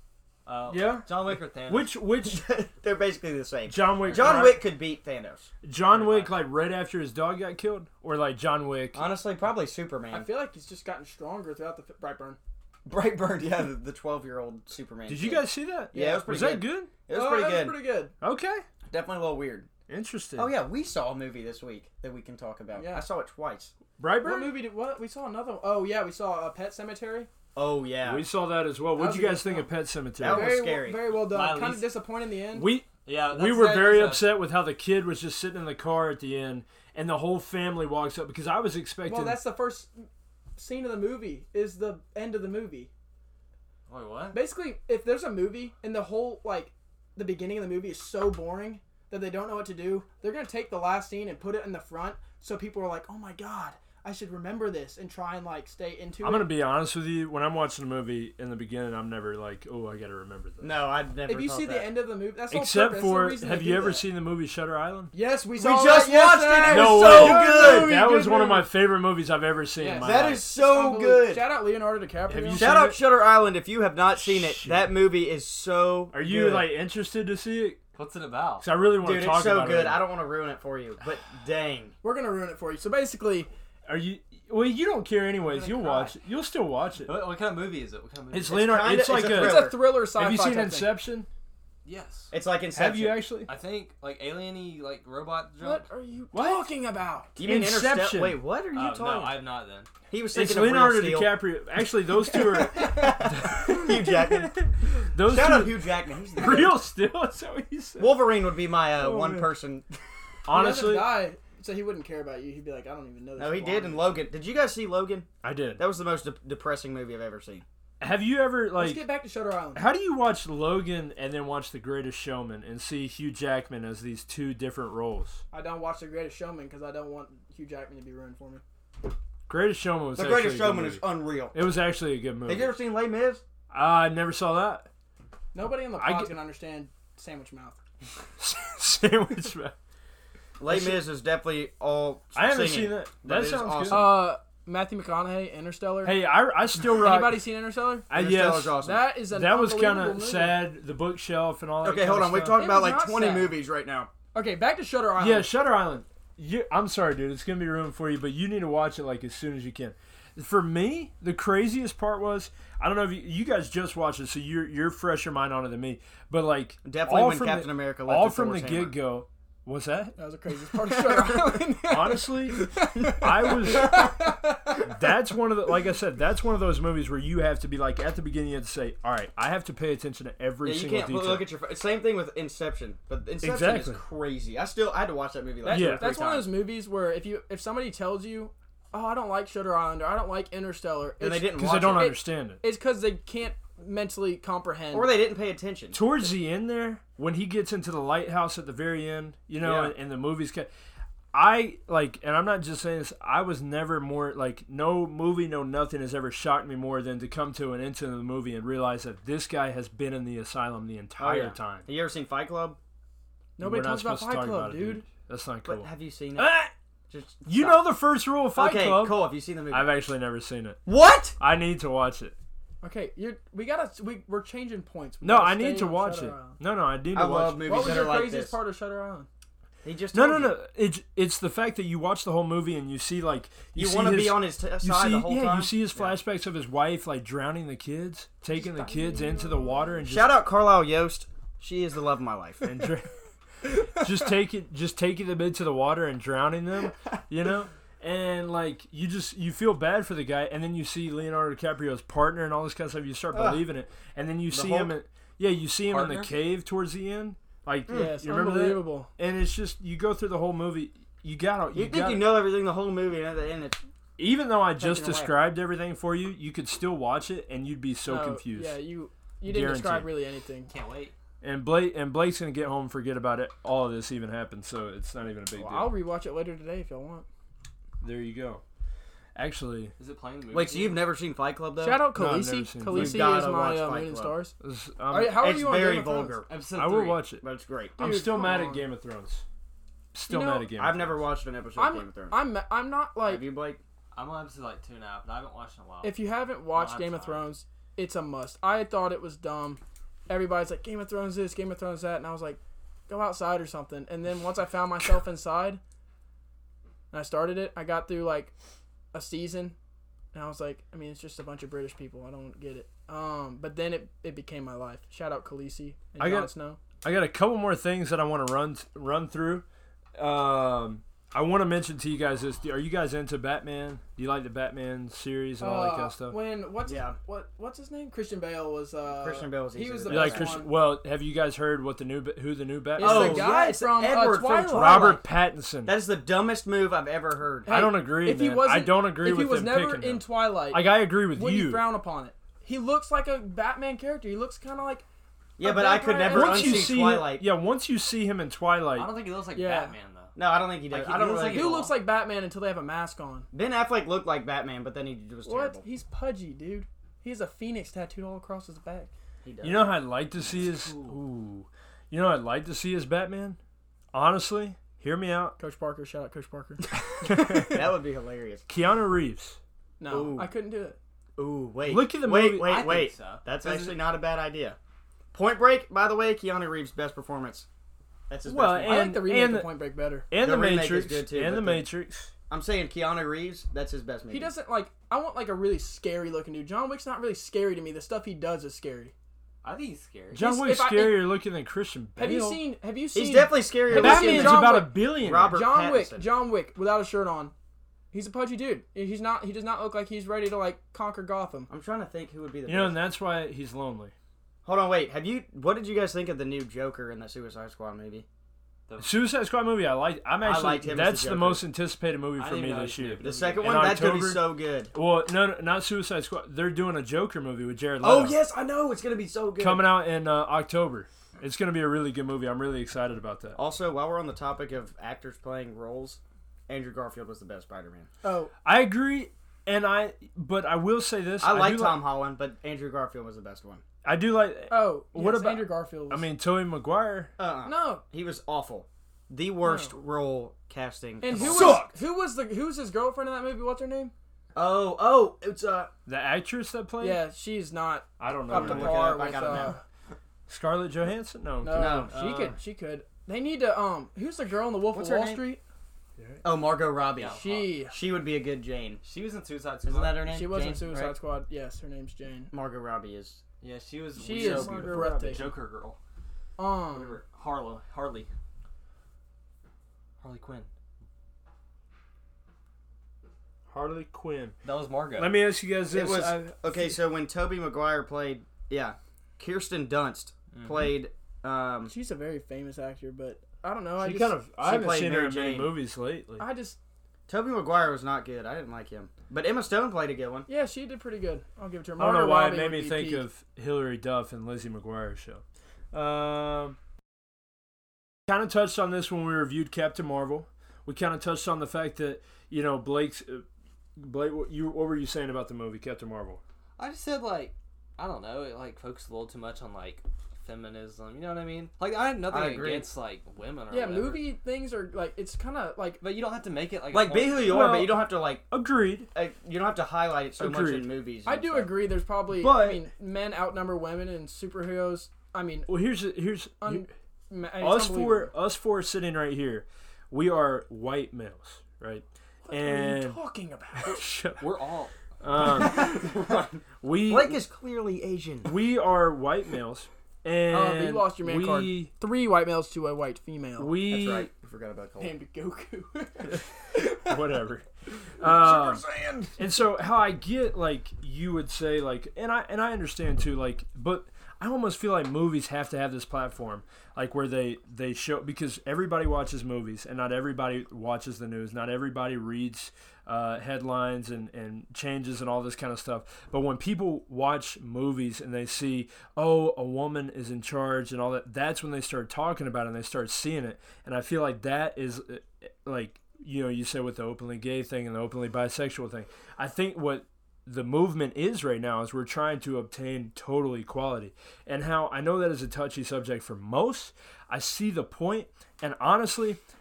Uh, Yeah? John Wick or Thanos? Which which They're basically the same. John Wick? John right- Wick could beat Thanos. John Pretty Wick, much. like right after his dog got killed, or like John Wick. Honestly, probably I Superman. feel like he's just gotten stronger throughout the Brightburn. Brightburn, yeah, the twelve-year-old Superman. Did you kid. guys see that? Yeah, it was pretty Was good. that good? It was Oh, pretty that good. Was pretty good. Okay, Definitely a little weird. interesting. Oh yeah, we saw a movie this week that we can talk about. Yeah. I saw it twice. What Brightburn. movie did what? We saw another. Oh yeah, we saw a Pet Cemetery. Oh yeah. We saw that as well. That What was did you a guys good think film. of Pet Cemetery? That was very, scary. Very well My done. Kind of least- disappointed in the end. We Yeah, we that's- were that very is a- upset with how the kid was just sitting in the car at the end, and the whole family walks up because I was expecting. well, that's the first scene of the movie. Is the end of the movie. Wait, what? Basically, if there's a movie and the whole like the beginning of the movie is so boring that they don't know what to do, they're gonna take the last scene and put it in the front so people are like, "Oh my god, I should remember this," and try and like stay into I'm it. gonna be honest with you. When I'm watching a movie in the beginning, I'm never like, "Oh, I gotta remember this." No, I'd never. If you thought see that. the end of the movie, that's the whole Except purpose. That's the for, reason have they you do ever that. seen the movie Shutter Island? Yes, we We saw just that watched it. yesterday. It No was way. so Good good. movie, That good was one of movie. my favorite movies I've ever seen in Yes. my That life. is so Unbelievable. good. Shout out Leonardo DiCaprio. Have you Shout out it? Shutter Island if you have not seen it. Shit. That movie is so. Are you good. like interested to see it? What's it about? Because I really want Dude, to talk it's so about good. it. I don't want to ruin it for you, but dang. We're gonna ruin it for you. So basically, Are you? Well, you don't care anyways. gonna You'll cry. watch it. You'll still watch it. What, what kind of movie is it? What kind of movie? It's is it? Leonardo. kinda- It's it's like a a. it's thriller. a thriller sci-fi. Have you seen type thing. Inception? Yes. It's like Inception. Have you actually? I think like alien-y, like robot jump. What are you What? talking about? You mean Inception. Interstellar? Wait, what are you Oh, talking? no, I have not then. He was It's thinking of Leonardo Real Steel. DiCaprio. Actually, those two are. Hugh Jackman. Those Shout two. out Hugh Jackman. He's the Real still. Is that what you said? Wolverine would be my uh, Oh, one man. person. Honestly, he doesn't die, so he wouldn't care about you. He'd be like, I don't even know this. No, he belongs did in to Logan. Did you guys see Logan? I did. That was the most de- depressing movie I've ever seen. Have you ever me. Let's like? get back to Shutter Island. How do you watch Logan and then watch The Greatest Showman and see Hugh Jackman as these two different roles? I don't watch The Greatest Showman because I don't want Hugh Jackman to be ruined for me. Greatest Showman was The actually Greatest a good Showman movie. is unreal. It was actually a good movie. Have you ever seen Les Mis? I never saw that. Nobody in the I pod's get- gonna understand Sandwich Mouth. Sandwich. Man. Les Mis is definitely all I haven't singing, seen that. but That it is sounds awesome. good. Uh, Matthew McConaughey, Interstellar. Hey, I, I still rock. Anybody seen Interstellar? I, Interstellar's yes, awesome. That is an that was kind unbelievable of movie. sad. The bookshelf and all that. Okay, kind hold of on. We've stuff. talked about was like not twenty sad. movies right now. Okay, back to Shutter Island. Yeah, Shutter Island. You, I'm sorry, dude. It's gonna be ruined for you, but you need to watch it like as soon as you can. For me, the craziest part was I don't know if you, you guys just watched it, so you're you're fresher mind on it than me. But like Definitely all when from Captain the, America left all with from the Thor's hammer. get go. What's that? That was the craziest part of Shutter Island. Honestly, I was. That's one of the like I said. That's one of those movies where you have to be like at the beginning you have to say, all right, I have to pay attention to every Yeah, you single can't detail. look at your. Same thing with Inception, but Inception Exactly. is crazy. I still I had to watch that movie like That- Yeah. two or three That's one of times. those movies where if you if somebody tells you, oh, I don't like Shutter Island or I don't like Interstellar, And they it's- didn't Because watch I don't it. understand it. It's because they can't mentally comprehend. Or they didn't pay attention. Towards the end there, when he gets into the lighthouse at the very end, you know, Yeah. and, and the movie's cut. I like, and I'm not just saying this. I was never more like no movie, no nothing has ever shocked me more than to come to an end of the movie and realize that this guy has been in the asylum the entire Oh, yeah. time. Have you ever seen Fight Club? Nobody We're not talks about supposed to Fight talk Club, about it, dude. That's not cool. But have you seen it? Ah! Just You stop. know the first rule of Fight okay, Club. Cole, have you seen the movie? I've actually never seen it. What? I need to watch it. Okay, you're we gotta we we're changing points. We No, gotta I stay need to on watch Shutter it. Island. No, no, I need to I watch love it. movies What was that your are like craziest this. part of Shutter Island? He just No, told no, you. no. It's it's the fact that you watch the whole movie and you see like you, You see want to his- be on his t- You side see, the whole yeah, time. you see his flashbacks of his wife like drowning the kids, taking the kids into the water, and just Shout out Carlisle Yost. She is the love of my life. and dr- just taking just taking them into the water and drowning them, you know. And like you just you feel bad for the guy, and then you see Leonardo DiCaprio's partner and all this kind of stuff. You start Ugh. believing it, and then you see Hulk? him. In, yeah, you see him in Partner? the cave towards the end. Like Yes, you remember that? unbelievable. And it's just you go through the whole movie. You gotta You you, think gotta, you know everything the whole movie, and at the end it's even though I just Taken away. described everything for you, you could still watch it and you'd be so No, confused. Yeah, you you didn't Guaranteed. describe really anything. Can't wait. And Blake and Blake's gonna get home and forget about it. All of this even happened, so it's not even a big Well, deal. I'll rewatch it later today if y'all want. There you go. Actually, Is it playing the movie? wait. So you've never seen Fight Club though? Shout out No, I've Khaleesi. never seen it. Khaleesi You've gotta is my watch uh, Fight Moon and Club. Stars. this- Are I'm, you- how are It's you on very Game of Thrones? vulgar, Episode I will three. watch it. but it's great. I'm Dude, still come mad on. at Game of Thrones. Still You know, mad at Game. I've of never Thrones. watched an episode of Game I'm of Thrones. I'm I'm not like Have you, Blake? I'm on episode like two now, but I haven't watched in a while. if you haven't watched I'm Game of sorry. Thrones, it's a must. I thought it was dumb everybody's like, Game of Thrones this, Game of Thrones that. And I was like, go outside or something. And then once I found myself inside and I started it, I got through like a season. And I was like, I mean, it's just a bunch of British people. I don't get it. Um, But then it, it became my life. Shout out Khaleesi and I Jon got- Snow. I got a couple more things that I want to run run through. Um, I want to mention to you guys this. Are you guys into Batman? Do you like the Batman series and all that kind Uh, of stuff? When what's Yeah. what what's his name? Christian Bale was. Uh, Christian Bale was He easily was the the You best like Christian? one. Well, have you guys heard what the new Ba- who the new It's Batman? Oh, the guy yeah, it's from Edward uh, from Twilight. Twilight. Robert Pattinson. That is the dumbest move I've ever heard. Hey, I don't agree, if he man. I wasn't- don't agree if with he was them never picking in him. Twilight, Like I agree with would you. you frown upon it? He looks like a Batman character. He looks kind of like. Yeah, a but I could vampire never once you unsee see Twilight. Him, yeah, once you see him in I Twilight, don't think he looks like Yeah. Batman though. No, I don't think he does. Like, he I don't looks really. like Who looks like Batman until they have a mask on? Ben Affleck looked like Batman, but then he was What? terrible. He's pudgy, dude. He has a phoenix tattooed all across his back. He does. you know how I'd like to see his. Ooh, you know what I'd like to see his Batman. Honestly, hear me out. Coach Parker, shout out Coach Parker. that would be hilarious. Keanu Reeves. No, Ooh. I couldn't do it. Ooh, wait. Look at the wait, movie- Wait, I wait, think wait. so. That's Does actually it- not a bad idea. Point Break, by the way, Keanu Reeves' best performance. That's his Well, best I performance. like And- the remake and of the- Point Break better. And The the, remake is Matrix. good, too, and but the the- Matrix. I'm saying Keanu Reeves, that's his best movie. He doesn't like. I want like a really scary looking dude. John Wick's not really scary to me. The stuff he does is scary. I think he's scary. John He's- Wick's if I- scarier looking than Christian Bale. Have you seen? Have you seen? He's definitely scarier Have than you seen Batman's John about a Wick? billion. Robert John Wick. Pattinson. John Wick without a shirt on. He's a pudgy dude. He's not. He does not look like he's ready to like conquer Gotham. I'm trying to think who would be the You know, best. and that's why he's lonely. Hold on, wait. Have you? What did you guys think of the new Joker in the Suicide Squad movie? Suicide Squad movie, I like. I'm actually. liked him as that's the the Joker. most anticipated movie I for didn't me know this he year. did. The second In one, that could be October- so good. Well, no, no, not Suicide Squad. They're doing a Joker movie with Jared Leto. Oh yes, I know. It's gonna be so good. coming out in uh, October. It's going to be a really good movie. I'm really excited about that. Also, while we're on the topic of actors playing roles, Andrew Garfield was the best Spider-Man. Oh, I agree, and I. But I will say this. I like do Tom Holland, but Andrew Garfield was the best one. I do like. oh. What yes, about- Andrew Garfield? I Was, mean, Tobey Maguire. Uh-uh. no. He was awful. The worst No. role casting. And of who all was time. who was the who's his girlfriend in that movie? What's her name? Oh, oh, it's uh. The actress that played. Yeah, she's not I don't know. up to look it par up. I with. got it Uh, now. Scarlett Johansson. No. no, No, she uh, could. She could. They need to. Um, who's the girl in the Wolf What's of her Wall name? Street? Oh, Margot Robbie. Yeah. She. She would be a good Jane. She was in Suicide Squad. Isn't that her name? She was in Jane, Suicide right? Squad. Yes, her name's Jane. Margot Robbie is. Yeah, she was. She weird. is so beautiful. breathtaking. Joker girl. Um, Whatever. Harlow. Harley. Harley Quinn. Harley Quinn. That was Margot. Let me ask you guys It this. was I- okay. So when Tobey Maguire played, yeah, Kirsten Dunst Mhm. played. Um, she's a very famous actor, but I don't know. I she just, kind of. I she haven't played seen her Mary in many Jane. movies lately. I just. Tobey Maguire was not good. I didn't like him, but Emma Stone played a good one. Yeah, she did pretty good. I'll give it to her. I don't know Margot why Robbie it made would me be think peak. of Hilary Duff and Lizzie McGuire's show. Um, kind of touched on this when we reviewed Captain Marvel. We kind of touched on the fact that you know Blake's. Uh, Blake, what you what were you saying about the movie Captain Marvel? I just said like, I don't know. It like focused a little too much on like feminism. You know what I mean? Like I had nothing I agree. against like women. Or Yeah, whatever. movie things are like it's kind of like But you don't have to make it like. a Like be point. who you Well- are, but you don't have to like. Agreed. Uh, you don't have to highlight it so much Agreed. in movies. I and do stuff. agree. There's probably But- I mean men outnumber women in superheroes. I mean, Well, here's here's un, ma- it's us unbelievable. four us four sitting right here. We are white males, right? What are you and talking about? Shut- We're all. um, we Blake is clearly Asian. we are white males, and Oh, but you lost your man we, card. Three white males to a white female. We That's right. We forgot about Cole. Named Goku. whatever. Um, and so how I get like you would say like, and I and I understand too like, but I almost feel like movies have to have this platform like where they they show because everybody watches movies and not everybody watches the news, not everybody reads uh, headlines and and changes and all this kind of stuff. But when people watch movies and they see oh a woman is in charge and all that, that's when they start talking about it and they start seeing it. And I feel like that is uh, like. You know, you said with the openly gay thing and the openly bisexual thing. I think what the movement is right now is we're trying to obtain total equality. And how I know that is a touchy subject for most. I see the point, and honestly,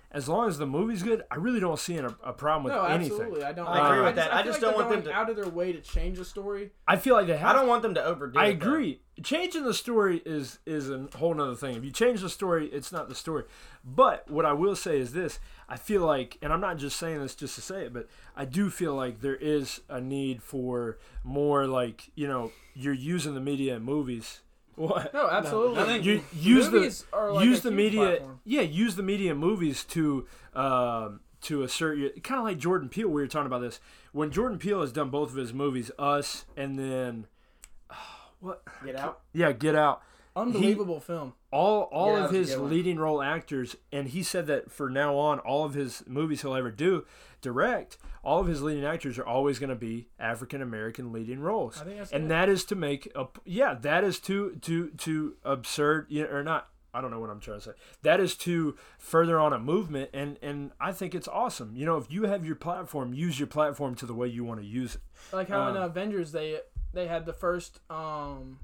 as long as the movie's good, I really don't see a, a problem with No, anything. absolutely. I don't. I agree Uh, with that. I feel just like don't they're want them going to- out of their way to change the story. I feel like they have. I don't want them to overdo I it. though. agree. Changing the story is is a whole nother thing. If you change the story, it's not the story. But what I will say is this: I feel like, and I'm not just saying this just to say it, but I do feel like there is a need for more, like, you know, you're using the media in movies. What? No, absolutely. I think- You use Movies the are like use a the huge media. platform. Yeah, use the media in movies to um, to assert your kind of like Jordan Peele. We were talking about this when Jordan Peele has done both of his movies, Us, and then what? Get out. Yeah, Get Out. Unbelievable film. All all Yeah, of that was a his good one. leading role actors, and he said that for now on, all of his movies he'll ever do direct, all of his leading actors are always going to be African American leading roles, I think that's and good. that is to make a yeah, that is to to to absurd, you know, or not. I don't know what I'm trying to say. That is to further on a movement, and and I think it's awesome. You know, if you have your platform, use your platform to the way you want to use it. Like how in Um, Avengers they they had the first um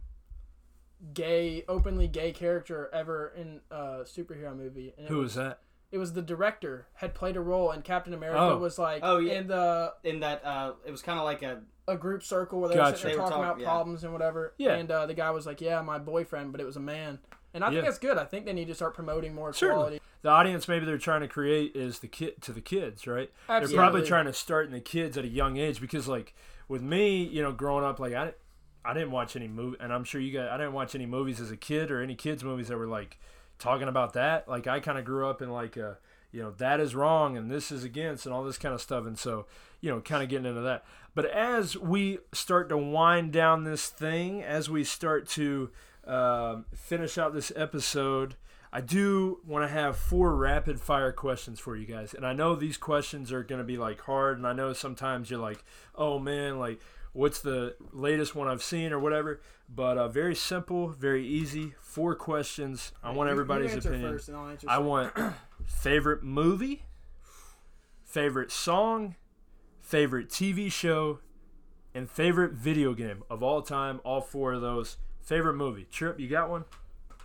gay, openly gay character ever in a superhero movie. And it Who was that? It was the director had played a role, and Captain America Oh. was like Oh, yeah. in the In that, uh, it was kind of like a. a group circle where they Gotcha. were sitting They there were talking talk- about yeah. problems and whatever. Yeah. And uh, the guy was like, "Yeah, my boyfriend," but it was a man. And I think Yeah. that's good. I think they need to start promoting more Certainly. equality. The audience maybe they're trying to create is the kid to the kids, right? They're Absolutely. probably trying to start in the kids at a young age because, like, with me, you know, growing up, like I, didn't- I didn't watch any movie, and I'm sure you guys, I didn't watch any movies as a kid or any kids movies that were like talking about that. Like I kind of grew up in like, uh, you know, that is wrong and this is against and all this kind of stuff, and so you know, kind of getting into that. But as we start to wind down this thing, as we start to um, finish out this episode, I do want to have four rapid fire questions for you guys. And I know these questions are going to be like hard. And I know sometimes you're like, oh man, like what's the latest one I've seen or whatever. But uh, very simple, very easy. Four questions. I want You- everybody's you answer opinion. First and I'll answer I second. want favorite movie, favorite song, favorite T V show, and favorite video game of all time. All four of those. Favorite movie. Trip, you got one?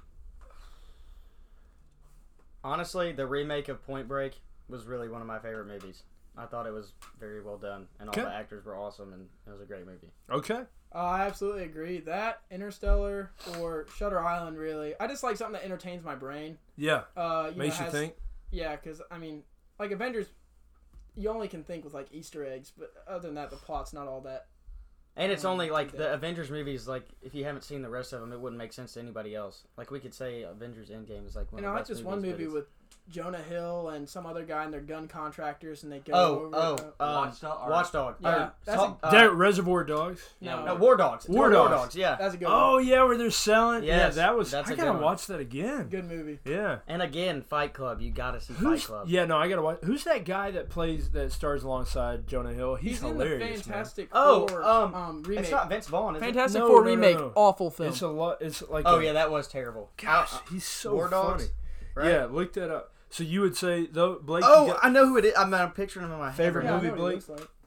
Honestly, the remake of Point Break was really one of my favorite movies. I thought it was very well done, and all Okay. the actors were awesome, and it was a great movie. Okay. Uh, I absolutely agree. That, Interstellar, or Shutter Island, really. I just like something that entertains my brain. Yeah. Uh, you Makes know, you has, think. Yeah, because, I mean, like Avengers, you only can think with, like, Easter eggs, but other than that, the plot's not all that. And it's Oh, only like okay. the Avengers movies. Like if you haven't seen the rest of them, it wouldn't make sense to anybody else. Like we could say Avengers Endgame is like one And of I the like best this one movies, movie but with Jonah Hill and some other guy, and they're gun contractors, and they go Oh, over. oh, uh, um, Watchdog- or- Watchdog. Yeah, Or that's Salt- a- uh, That Reservoir Dogs. no, no, War Dogs. War War Dogs. Dogs. Yeah. that's a good Oh one. yeah, where they're selling. Yes, yeah, that was. that's I a gotta good one. watch that again. Good movie. Yeah. And again, Fight Club. You gotta see Who's, Fight Club. yeah, no, I gotta watch. Who's that guy that plays that stars alongside Jonah Hill? He's, He's, in hilarious, the man. Fantastic Oh, Four um, um, remake. It's not Vince Vaughn, is Fantastic No, Four no, no, remake, no. awful film. It's a lot. It's like. it? Oh a- yeah, that was terrible. Gosh, Uh, he's so War Dogs, funny. right? Yeah, look that up. So you would say though, Blake? you Oh, got- I know who it is. I'm, I'm picturing him in my Favorite yeah, I head. know movie, what he Blake? looks like.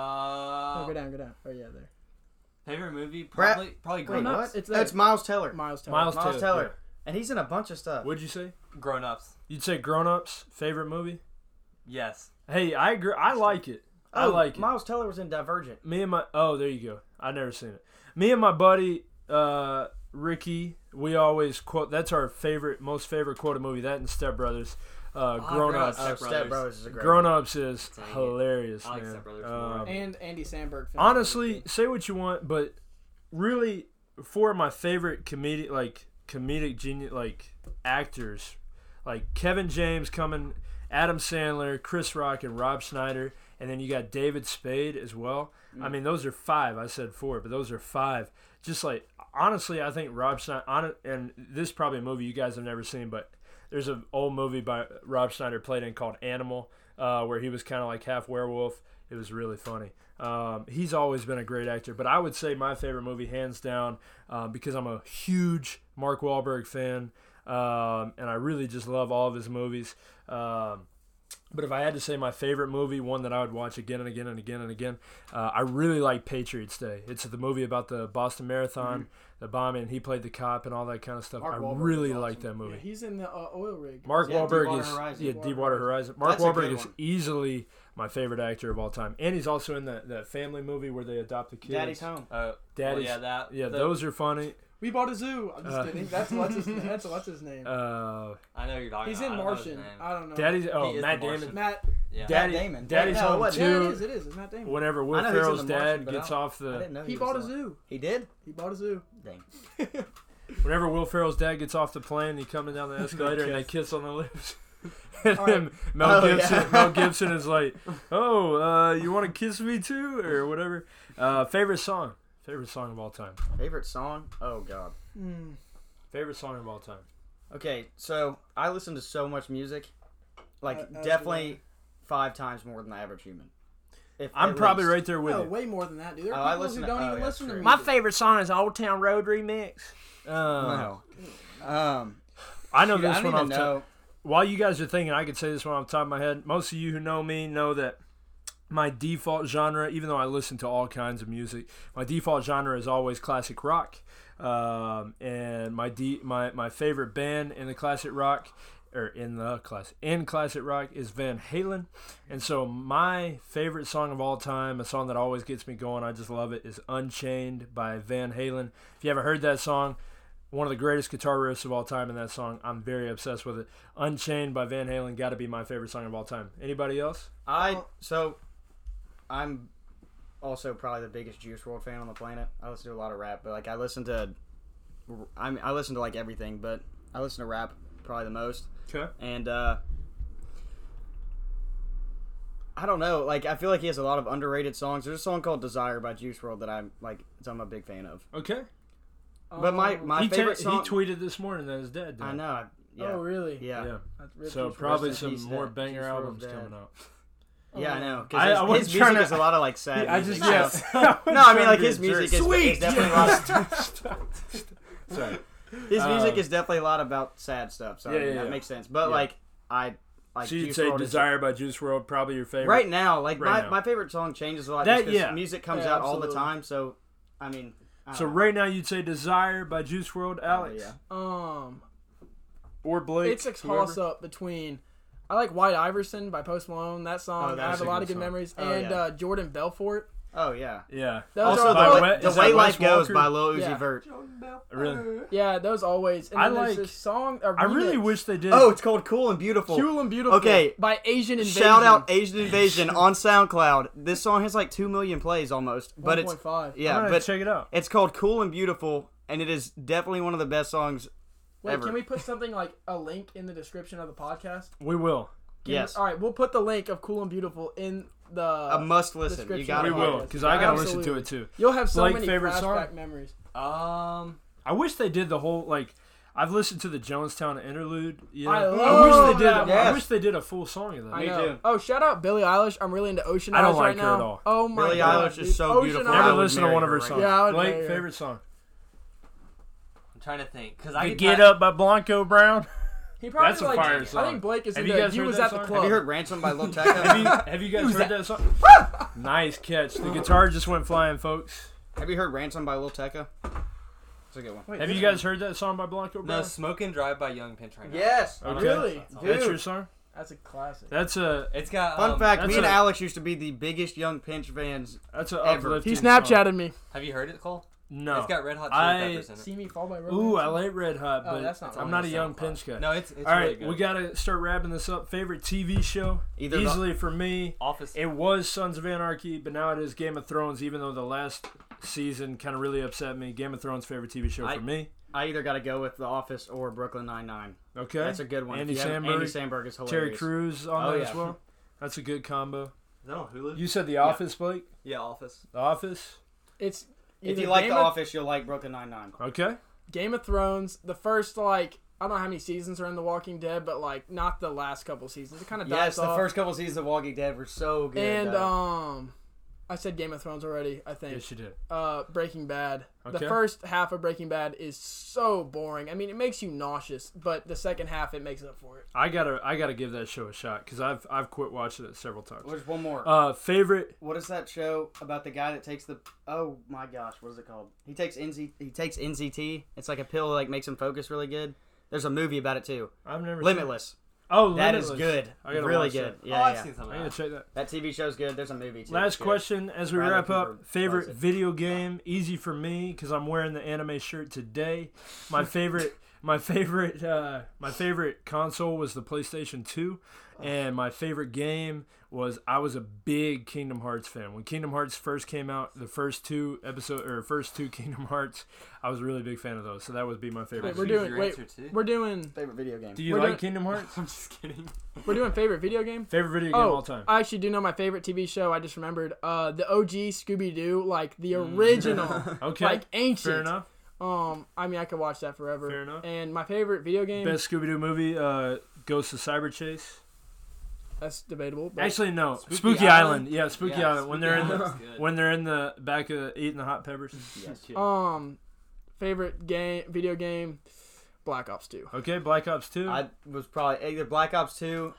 Uh, Oh, go down, go down. Oh yeah, there. favorite movie? Brad- Probably, probably Wait, Grown no, Ups. it's- it's Oh, there. it's Miles Teller. Miles Teller. Miles, Miles Teller. Teller. And he's in a bunch of Yeah. stuff. What'd you say? Grown Ups. You'd say Grown Ups favorite movie? Yes. Hey, I agree. I like it. I Oh, like it. Miles Teller was in Divergent. Me and my oh, there you go. I never seen it. Me and my buddy uh, Ricky, we always quote. That's our favorite, most favorite quoted movie. That and Step Brothers. Uh, I Grown forgot Ups. Step Oh, Step Brothers. Brothers is a great Grown one. Ups is Dang it. hilarious, I like man. Step Brothers Um, more. And Andy Samberg. finished honestly, it. say what you want, but really, four of my favorite comedic, like comedic genius, like actors, like Kevin James coming, Adam Sandler, Chris Rock, and Rob Schneider, and then you got David Spade as well. I mean, those are five. I said four, but those are five. Just like honestly, I think Rob Schneider, on, and this is probably a movie you guys have never seen, but there's an old movie by Rob Schneider played in called Animal, uh, where he was kind of like half werewolf. It was really funny. Um, he's always been a great actor, but I would say my favorite movie, hands down, um, because I'm a huge Mark Wahlberg fan, um, and I really just love all of his movies. Um, But if I had to say my favorite movie, one that I would watch again and again and again and again, uh, I really like Patriots Day. It's the movie about the Boston Marathon, mm-hmm. the bombing. He played the cop and all that kind of stuff. Mark I Wahlberg really awesome. like that movie. Yeah, he's in the uh, oil rig. Mark Yeah, Wahlberg Deepwater is Horizon. yeah, Deepwater Deepwater Horizon. Mark That's a Wahlberg good is one. easily my favorite actor of all time, and he's also in that, that family movie where they adopt the kids. Daddy's Home. Uh, Daddy's, well, yeah, that. yeah, the- those are funny. We bought a zoo. I'm just Uh, kidding. That's what's his, that's what's his name. Uh, I know who you're talking He's about. in I don't know his Martian. name. I don't know. Daddy's oh He is Matt the Damon. Martian. Matt. Yeah. Daddy, Matt Damon. Daddy's Wait, no, Home what? Yeah, it too. is. It is. It's Matt Damon. Whenever I Will know he's in Ferrell's The dad Martian, but gets I- off I the didn't know He was bought a in that. zoo. He did? He bought a zoo. Dang. whenever Will Ferrell's dad gets off the plane, he coming down the escalator and they kiss on the lips. and All then right. Mel Oh, Gibson, yeah. Mel Gibson is like, "Oh, uh, you want to kiss me too, or whatever." Uh, favorite song, favorite song of all time. Favorite song? Oh, God. Hmm. Favorite song of all time. Okay, so I listen to so much music. Like, Uh, as definitely do five times more than the average human. If, I'm at probably least. right there with No, you. way more than that, dude. There Oh, are I people listen who to- don't oh, even yeah, listen to true. music. My favorite song is Old Town Road remix. Uh, No. Um, I know shoot, this I one don't off even the top. know. While you guys are thinking, I could say this one off the top of my head. Most of you who know me know that my default genre, even though I listen to all kinds of music, my default genre is always classic rock. Um, and my de- my my favorite band in the classic rock, or in the class in classic rock, is Van Halen. And so my favorite song of all time, a song that always gets me going, I just love it, is Unchained by Van Halen. If you haven't heard that song, one of the greatest guitar riffs of all time in that song. I'm very obsessed with it. Unchained by Van Halen, got to be my favorite song of all time. Anybody else? I, so, I'm also probably the biggest Juice world fan on the planet. I listen to a lot of rap, but, like, I listen to, I mean, I listen to, like, everything, but I listen to rap probably the most. Okay. And, uh, I don't know. Like, I feel like he has a lot of underrated songs. There's a song called Desire by Juice world that I'm, like, I'm a big fan of. Okay. But my, Um, my he, favorite te- song... he tweeted this morning that his dad died. I know. I- Yeah. Oh, really? Yeah. Yeah. That's rip So Juice probably Rest in some peace, more Dad. banger Juice albums world's coming dead. out. Yeah, I know. 'Cause I- his, I wasn't his music trying to- is a lot of, like, sad I music. just yes. so- No, I mean, like, his music is, Sweet. is definitely a lot of... Sorry. His music Um, is definitely a lot about sad stuff, so I Yeah, mean, yeah, that yeah. makes sense. But Yeah. like, I like So you'd Juice say world is- Desire by Juice world, probably your favorite. right now. Like Right my, now. my favorite song changes a lot That- just 'cause yeah. music comes Yeah, out all the absolutely. time. So, I mean, I So don't right now you'd say Desire by Juice world, know. Alex, yeah. Um, or Blake. it's a whoever. toss up between. I like White Iverson by Post Malone. That song, Oh, I that's have a a lot good of good song. memoes. Oh, and yeah. uh, Jordan Belfort. Oh yeah. Yeah. Those Also, are the, by those- Wet- the is way that life Wes goes Walker? by Lil Uzi Yeah. Vert. Really. Yeah, those always. And I then there's like- this song. A I really remix, wish they did. Oh, it's called Cool and Beautiful. Cool and Beautiful. Okay. By Asian Invasion. Shout out Asian Invasion on SoundCloud. This song has like two million plays almost, but it's one point five. yeah, I'm gonna but check it out. it's called Cool and Beautiful, and it is definitely one of the best songs. Wait, ever. can we put something like a link in the description of the podcast? We will. Can Yes. we- all right, we'll put the link of Cool and Beautiful in the. A must listen. You description got We of it. the will, podcast. because I gotta listen to Absolutely. it too. You'll have so Blake, many favorite flashback song? memories. Um, I wish they did the whole like. I've listened to the Jonestown interlude. Yeah, I wish love they did. that I one. wish they did a full song of that. I Me know. too. Oh, shout out Billie Eilish. I'm really into Ocean I Eyes don't like right her now. at all. Oh my Billie god, Eilish dude. is so Ocean beautiful. Eyes. Never I would listen to marry one of her her right songs. now. Yeah, I would Blake, marry her. favorite song. I'm trying to think because I The could Get kinda- Up by Blanco Brown. He probably That's a like. fire I song. think Blake is Have into. you guys He heard was that at the song? club. Have you heard Ransom by Lil have Tecca? you Have you guys heard that song? Nice catch. The guitar just went flying, folks. Have you heard Ransom by Lil Tecca? It's a good one. Wait, Have this you guys heard that song by Blanco No, Brown? Smoke and Drive by Young Pinch right now. Yes. Okay. Really? That's Dude. your song. That's a classic. That's a It's got Fun um, fact: that's me and a- Alex used to be the biggest Young Pinch fans. that's an Ever. uplifting He song. Snapchatted me. Have you heard it, Cole? No. It's got Red Hot Chili I- Peppers in it. See me fall by romance. Ooh, I like Red Hot, Oh, but that's not I'm on not a the young SoundCloud. pinch guy. No, it's it's All really right, good. we gotta start wrapping this up. Favorite T V show? Either the- Easily for me, Office. it was Sons of Anarchy, but now it is Game of Thrones. Even though the last season kind of really upset me, Game of Thrones favorite T V show I- for me. I either got to go with The Office or Brooklyn Nine Nine. Okay, That's a good one. Andy If you haven't- Samberg, Andy Samberg is hilarious. Terry Crews on Oh, that yeah. as well. That's a good combo. Is that on Hulu? You said The Office, Blake. yeah, Office. The Office. It's If either you like Game The of, Office, you'll like Brooklyn Nine Nine. Okay. Game of Thrones. The first like I don't know how many seasons are in The Walking Dead, but like not the last couple seasons. It kind of dies Yes, the off. first couple seasons of Walking Dead were so good. and though. um, I said Game of Thrones already, I think. Yes, you did. Uh, Breaking Bad. Okay. The first half of Breaking Bad is so boring. I mean, it makes you nauseous, but the second half, it makes up for it. I gotta, I gotta give that show a shot because I've, I've quit watching it several times. There's one more. Uh, favorite. What is that show about the guy that takes the? Oh my gosh, what is it called? He takes N Z. He takes N Z T. It's like a pill that like makes him focus really good. There's a movie about it too. I've never Limitless. Seen Oh, That Limitless. is good. I gotta Really watch good. that. Yeah, oh, I've yeah. seen some I of gotta that. check that. That T V show's good. There's a movie too. Last It's good. question as we Bradley wrap up. Cooper Favorite loves it. video game, easy for me because I'm wearing the anime shirt today. My favorite, my favorite, uh, my favorite console was the PlayStation two, and my favorite game was I was a big Kingdom Hearts fan. When Kingdom Hearts first came out, the first two episode or first two Kingdom Hearts, I was a really big fan of those. So that would be my favorite. Wait, we're Choose doing. your Wait, answer, too. we're doing. Favorite video game. Do you we're like doing- Kingdom Hearts? I'm just kidding. We're doing favorite video game. Favorite video game Oh, all time. I actually do know my favorite T V show. I just remembered. Uh, the O G Scooby Doo, like the original, Okay, like ancient. fair enough. Um, I mean, I could watch that forever. Fair enough. And my favorite video game. Best Scooby Doo movie, uh, Ghost of Cyber Chase. That's debatable. But Actually, no. Spooky, Spooky Island. Island? Yeah, Spooky Yeah, Island. When Spooky they're in the Island's good. when they're in the back of eating the hot peppers. Yes. um, favorite game, video game, Black Ops two. Okay, Black Ops two. I was probably either Black Ops two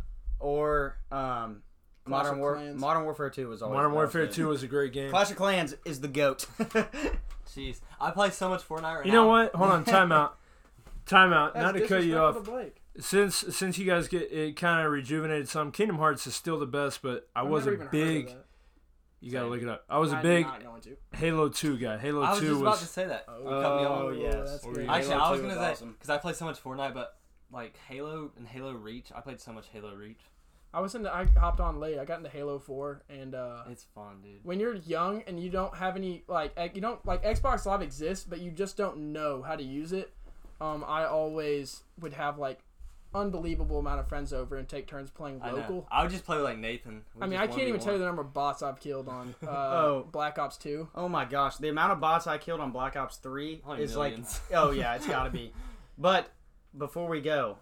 or um, Clash Modern of War. Clans. Modern Warfare two was always Modern that was Warfare good. two was a great game. Clash of Clans is the goat. Jeez, I play so much Fortnite right You now. know what? Hold on, time out. Time out. That's Not to cut you off. disrespectful to Blake. Since since you guys get it kind of rejuvenated some, Kingdom Hearts is still the best, but I I've was never a even heard of big. that. You gotta Same. look it up. I was a I'm big not going to. Halo two guy. Halo I was two just about was. to say that. Oh, You cut me Oh, off. yes. That's Or good. you- Actually, Halo I was two gonna was say awesome. because I play so much Fortnite, but like Halo and Halo Reach, I played so much Halo Reach. I was into. I hopped on late. I got into Halo four, and uh, It's fun, dude. when you're young and you don't have any like ec- you don't like Xbox Live exists, but you just don't know how to use it. Um, I always would have like unbelievable amount of friends over and take turns playing I know. local. I would just play with, like Nathan. We I mean, just I can't even one v one. tell you the number of bots I've killed on uh, Oh. Black Ops two. Oh my gosh, the amount of bots I killed on Black Ops three Probably is millions. like, oh yeah, it's gotta be. But before we go,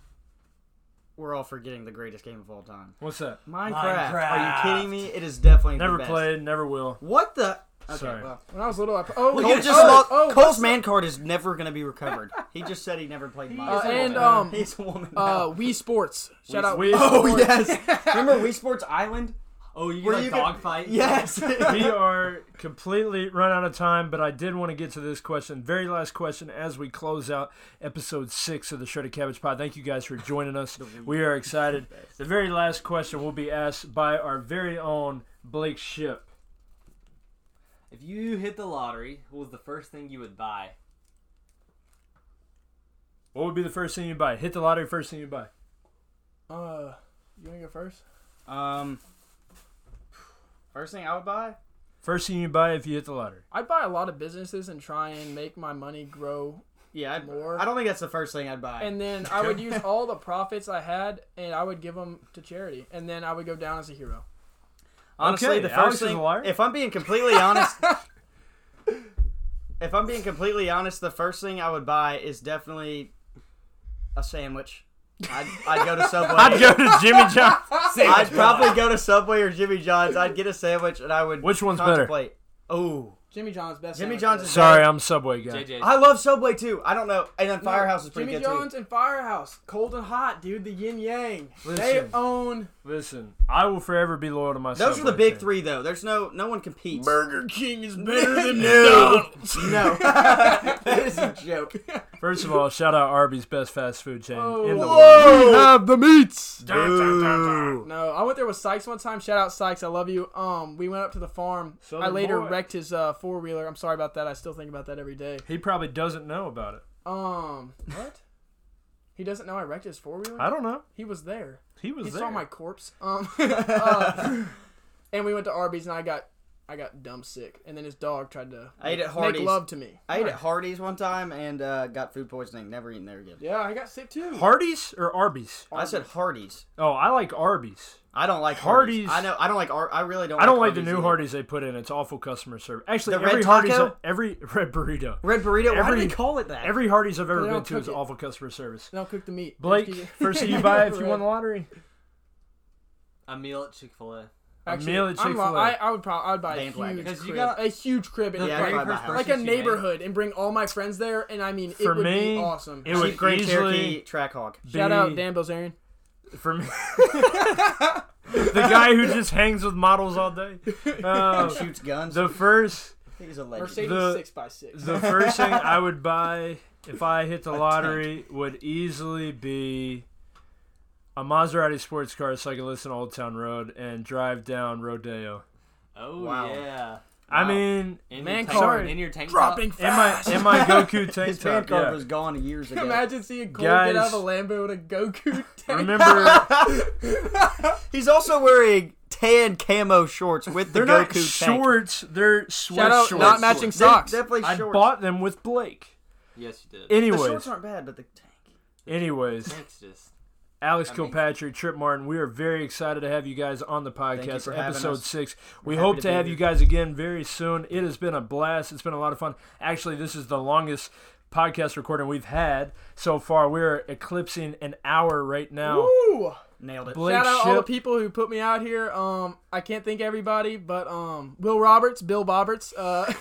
we're all forgetting the greatest game of all time, What's that? Minecraft. Minecraft. Are you kidding me? It is definitely Never the best. played. Never will. What the? Okay, Sorry. well, When I was little, I pl- oh, Cole yeah, just oh, lost- oh, Cole's what's man card is never gonna be recovered. He just said he never played Uh, Minecraft. and um, He's a woman. uh, now. Wii Sports. Shout out. Wii- oh Sports. yes, remember Wii Sports Island? Oh, you Where get like you could- dogfight? Yes. We are completely run out of time, but I did want to get to this question. Very last question as we close out episode six of the Shredded Cabbage Pod. Thank you guys for joining us. We are excited. The very last question will be asked by our very own Blake Ship. If you hit the lottery, what was the first thing you would buy? What would be the first thing you buy? Hit the lottery, first thing you buy. Uh, you wanna go first? Um, first thing I would buy. First thing you buy if you hit the lottery. I'd buy a lot of businesses and try and make my money grow, Yeah, I'd, More. I don't think that's the first thing I'd buy. and then I would use all the profits I had and I would give them to charity, and then I would go down as a hero. Honestly, Okay, the first Alex is thing, a liar. if I'm being completely honest, if I'm being completely honest, the first thing I would buy is definitely a sandwich. I'd, I'd go to Subway. I'd go to Jimmy John's. I'd probably go to Subway or Jimmy John's. I'd get a sandwich and I would Which one's better? contemplate. Oh, Jimmy John's best. Jimmy sandwich John's ever. is Sorry, I'm Subway guy. J J. I love Subway too. I don't know. And then No, Firehouse is pretty Jimmy good John's too. and Firehouse, cold and hot, dude. The yin yang. They Listen. own. Listen, I will forever be loyal to my Those Subway are the big fan. three though. There's no no one competes. Burger King is better than No. McDonald's. No, that is a joke. First of all, shout out Arby's, best fast food chain Oh. in the Whoa. world. We have the meats. Boo. No, I went there with Sykes one time. Shout out Sykes, I love you. Um, we went up to the farm. Southern I later boy. wrecked his uh, four wheeler. I'm sorry about that. I still think about that every day. He probably doesn't know about it. Um, what? He doesn't know I wrecked his four wheeler. I don't know. He was there. He was He there. saw my corpse. Um, uh, and we went to Arby's, and I got, I got dumb sick. And then his dog tried to I ate at make Hardee's. love to me. I ate at Hardee's one time and uh, got food poisoning. Never eaten there again. Yeah, I got sick too. Hardee's or Arby's? I said Hardee's. Oh, I like Arby's. I don't like Hardee's- Hardee's. I know. I don't like. Ar- I really don't. I don't like Hardee's the new either. Hardee's they put in. It's awful customer service. Actually, The every red Hardee's, taco? every red burrito, Red burrito. Why Every- do they call it that? every Hardee's I've ever They been don't to cook is it. awful customer service. They don't cook the meat. They Blake, just give first thing you buy if you Red. won the lottery? A meal at Chick-fil-A. Actually, meal at I'm Chick-fil-A. lo- I, I would probably I would buy a Bandwagon. huge 'Cause you crib, got- a huge crib, in The the Yeah, very like, I'd buy a first house. like a purchase you made- neighborhood, and bring all my friends there. And I mean, For it would me, be awesome. it would Cheap Great easily Cherokee track hog. Shout be- out Dan Bilzerian. For me, the guy who just hangs with models all day. Um, Shoots guns. the first, I think he's a legend. Mercedes The- six by six. the first thing I would buy if I hit the lottery would easily be a Maserati sports car, so I can listen to Old Town Road and drive down Rodeo. Oh Wow. yeah. I Wow. mean, in Man your tank, card. in your tank dropping top? in my fast. in my Goku tank His fan top. card Yeah. was gone years ago. Imagine seeing Cole Guys- get out of a Lambo with a Goku tank. Remember, He's also wearing tan camo shorts with the they're Goku not tank. shorts. They're sweat Shout out shorts. not matching They're socks. definitely I shorts. bought them with Blake. Yes, you did. the Anyways, shorts aren't bad, but the tank. anyways, Tank's just. Alex I mean- Kilpatrick, Trip Martin, we are very excited to have you guys on the Thank you podcast, for having episode us. six. We We're happy hope to to be have here. you guys again very soon. It has been a blast. It's been a lot of fun. Actually, this is the longest podcast recording we've had so far. We're eclipsing an hour right now. Woo! Nailed it. Blake Shout out all the Ship, people who put me out here. Um, I can't thank everybody, but um, Will Roberts, Bill Boberts. Uh,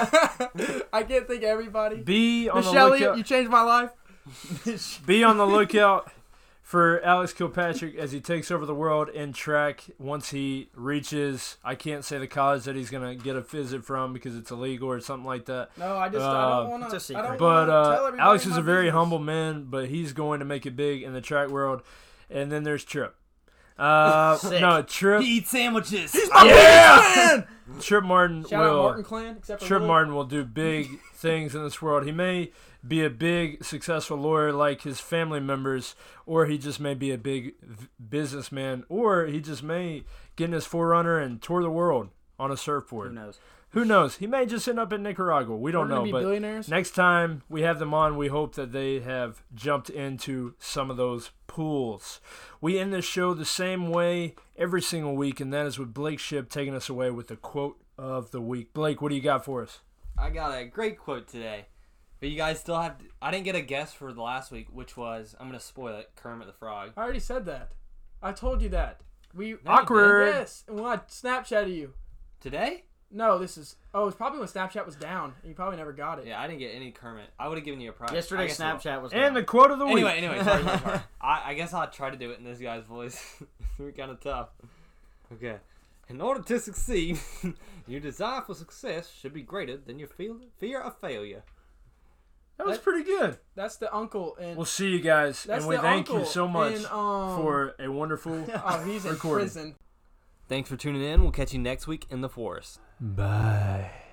I can't thank everybody. be on Michelle, the you, lookout. you changed my life. Be on the lookout for Alex Kilpatrick as he takes over the world in track once he reaches, I can't say the college that he's going to get a visit from because it's illegal or something like that. No, I just I Uh, don't want it's a to. I secret. don't But wanna tell uh, everybody Alex is my a very business. humble man, but he's going to make it big in the track world. And then there's Trip. Uh, Sick. no, Trip. He eats sandwiches. Yeah! Trip Martin Shout out will. Martin Clan, except for Trip Will. Martin will do big things in this world. He may be a big, successful lawyer like his family members, or he just may be a big v- businessman, or he just may get in his forerunner and tour the world on a surfboard. Who knows? Who knows? He may just end up in Nicaragua. We don't We're gonna know. be But billionaires. next time we have them on, we hope that they have jumped into some of those pools. We end this show the same way every single week, and that is with Blake Ship taking us away with the quote of the week. Blake, what do you got for us? I got a great quote today. But you guys still have to, I didn't get a guess for the last week, which was, I'm going to spoil it, Kermit the Frog. I already said that. I told you that. We you Awkward. Yes, and when I Snapchatted you. Today? No, this is. Oh, it's probably when Snapchat was down, and you probably never got it. Yeah, I didn't get any Kermit. I would have given you a prize. I Yesterday, guess I will. Snapchat was And the down. quote of the week. Anyway, anyway, sorry, sorry, sorry. I, I guess I'll try to do it in this guy's voice. We're kind of tough. Okay. In order to succeed, your desire for success should be greater than your feel, fear of failure. That was pretty good. That's the uncle, and We'll see you guys, that's and we the thank uncle you so much in, um, for a wonderful Oh, he's in recording. prison. Thanks for tuning in. We'll catch you next week in the forest. Bye.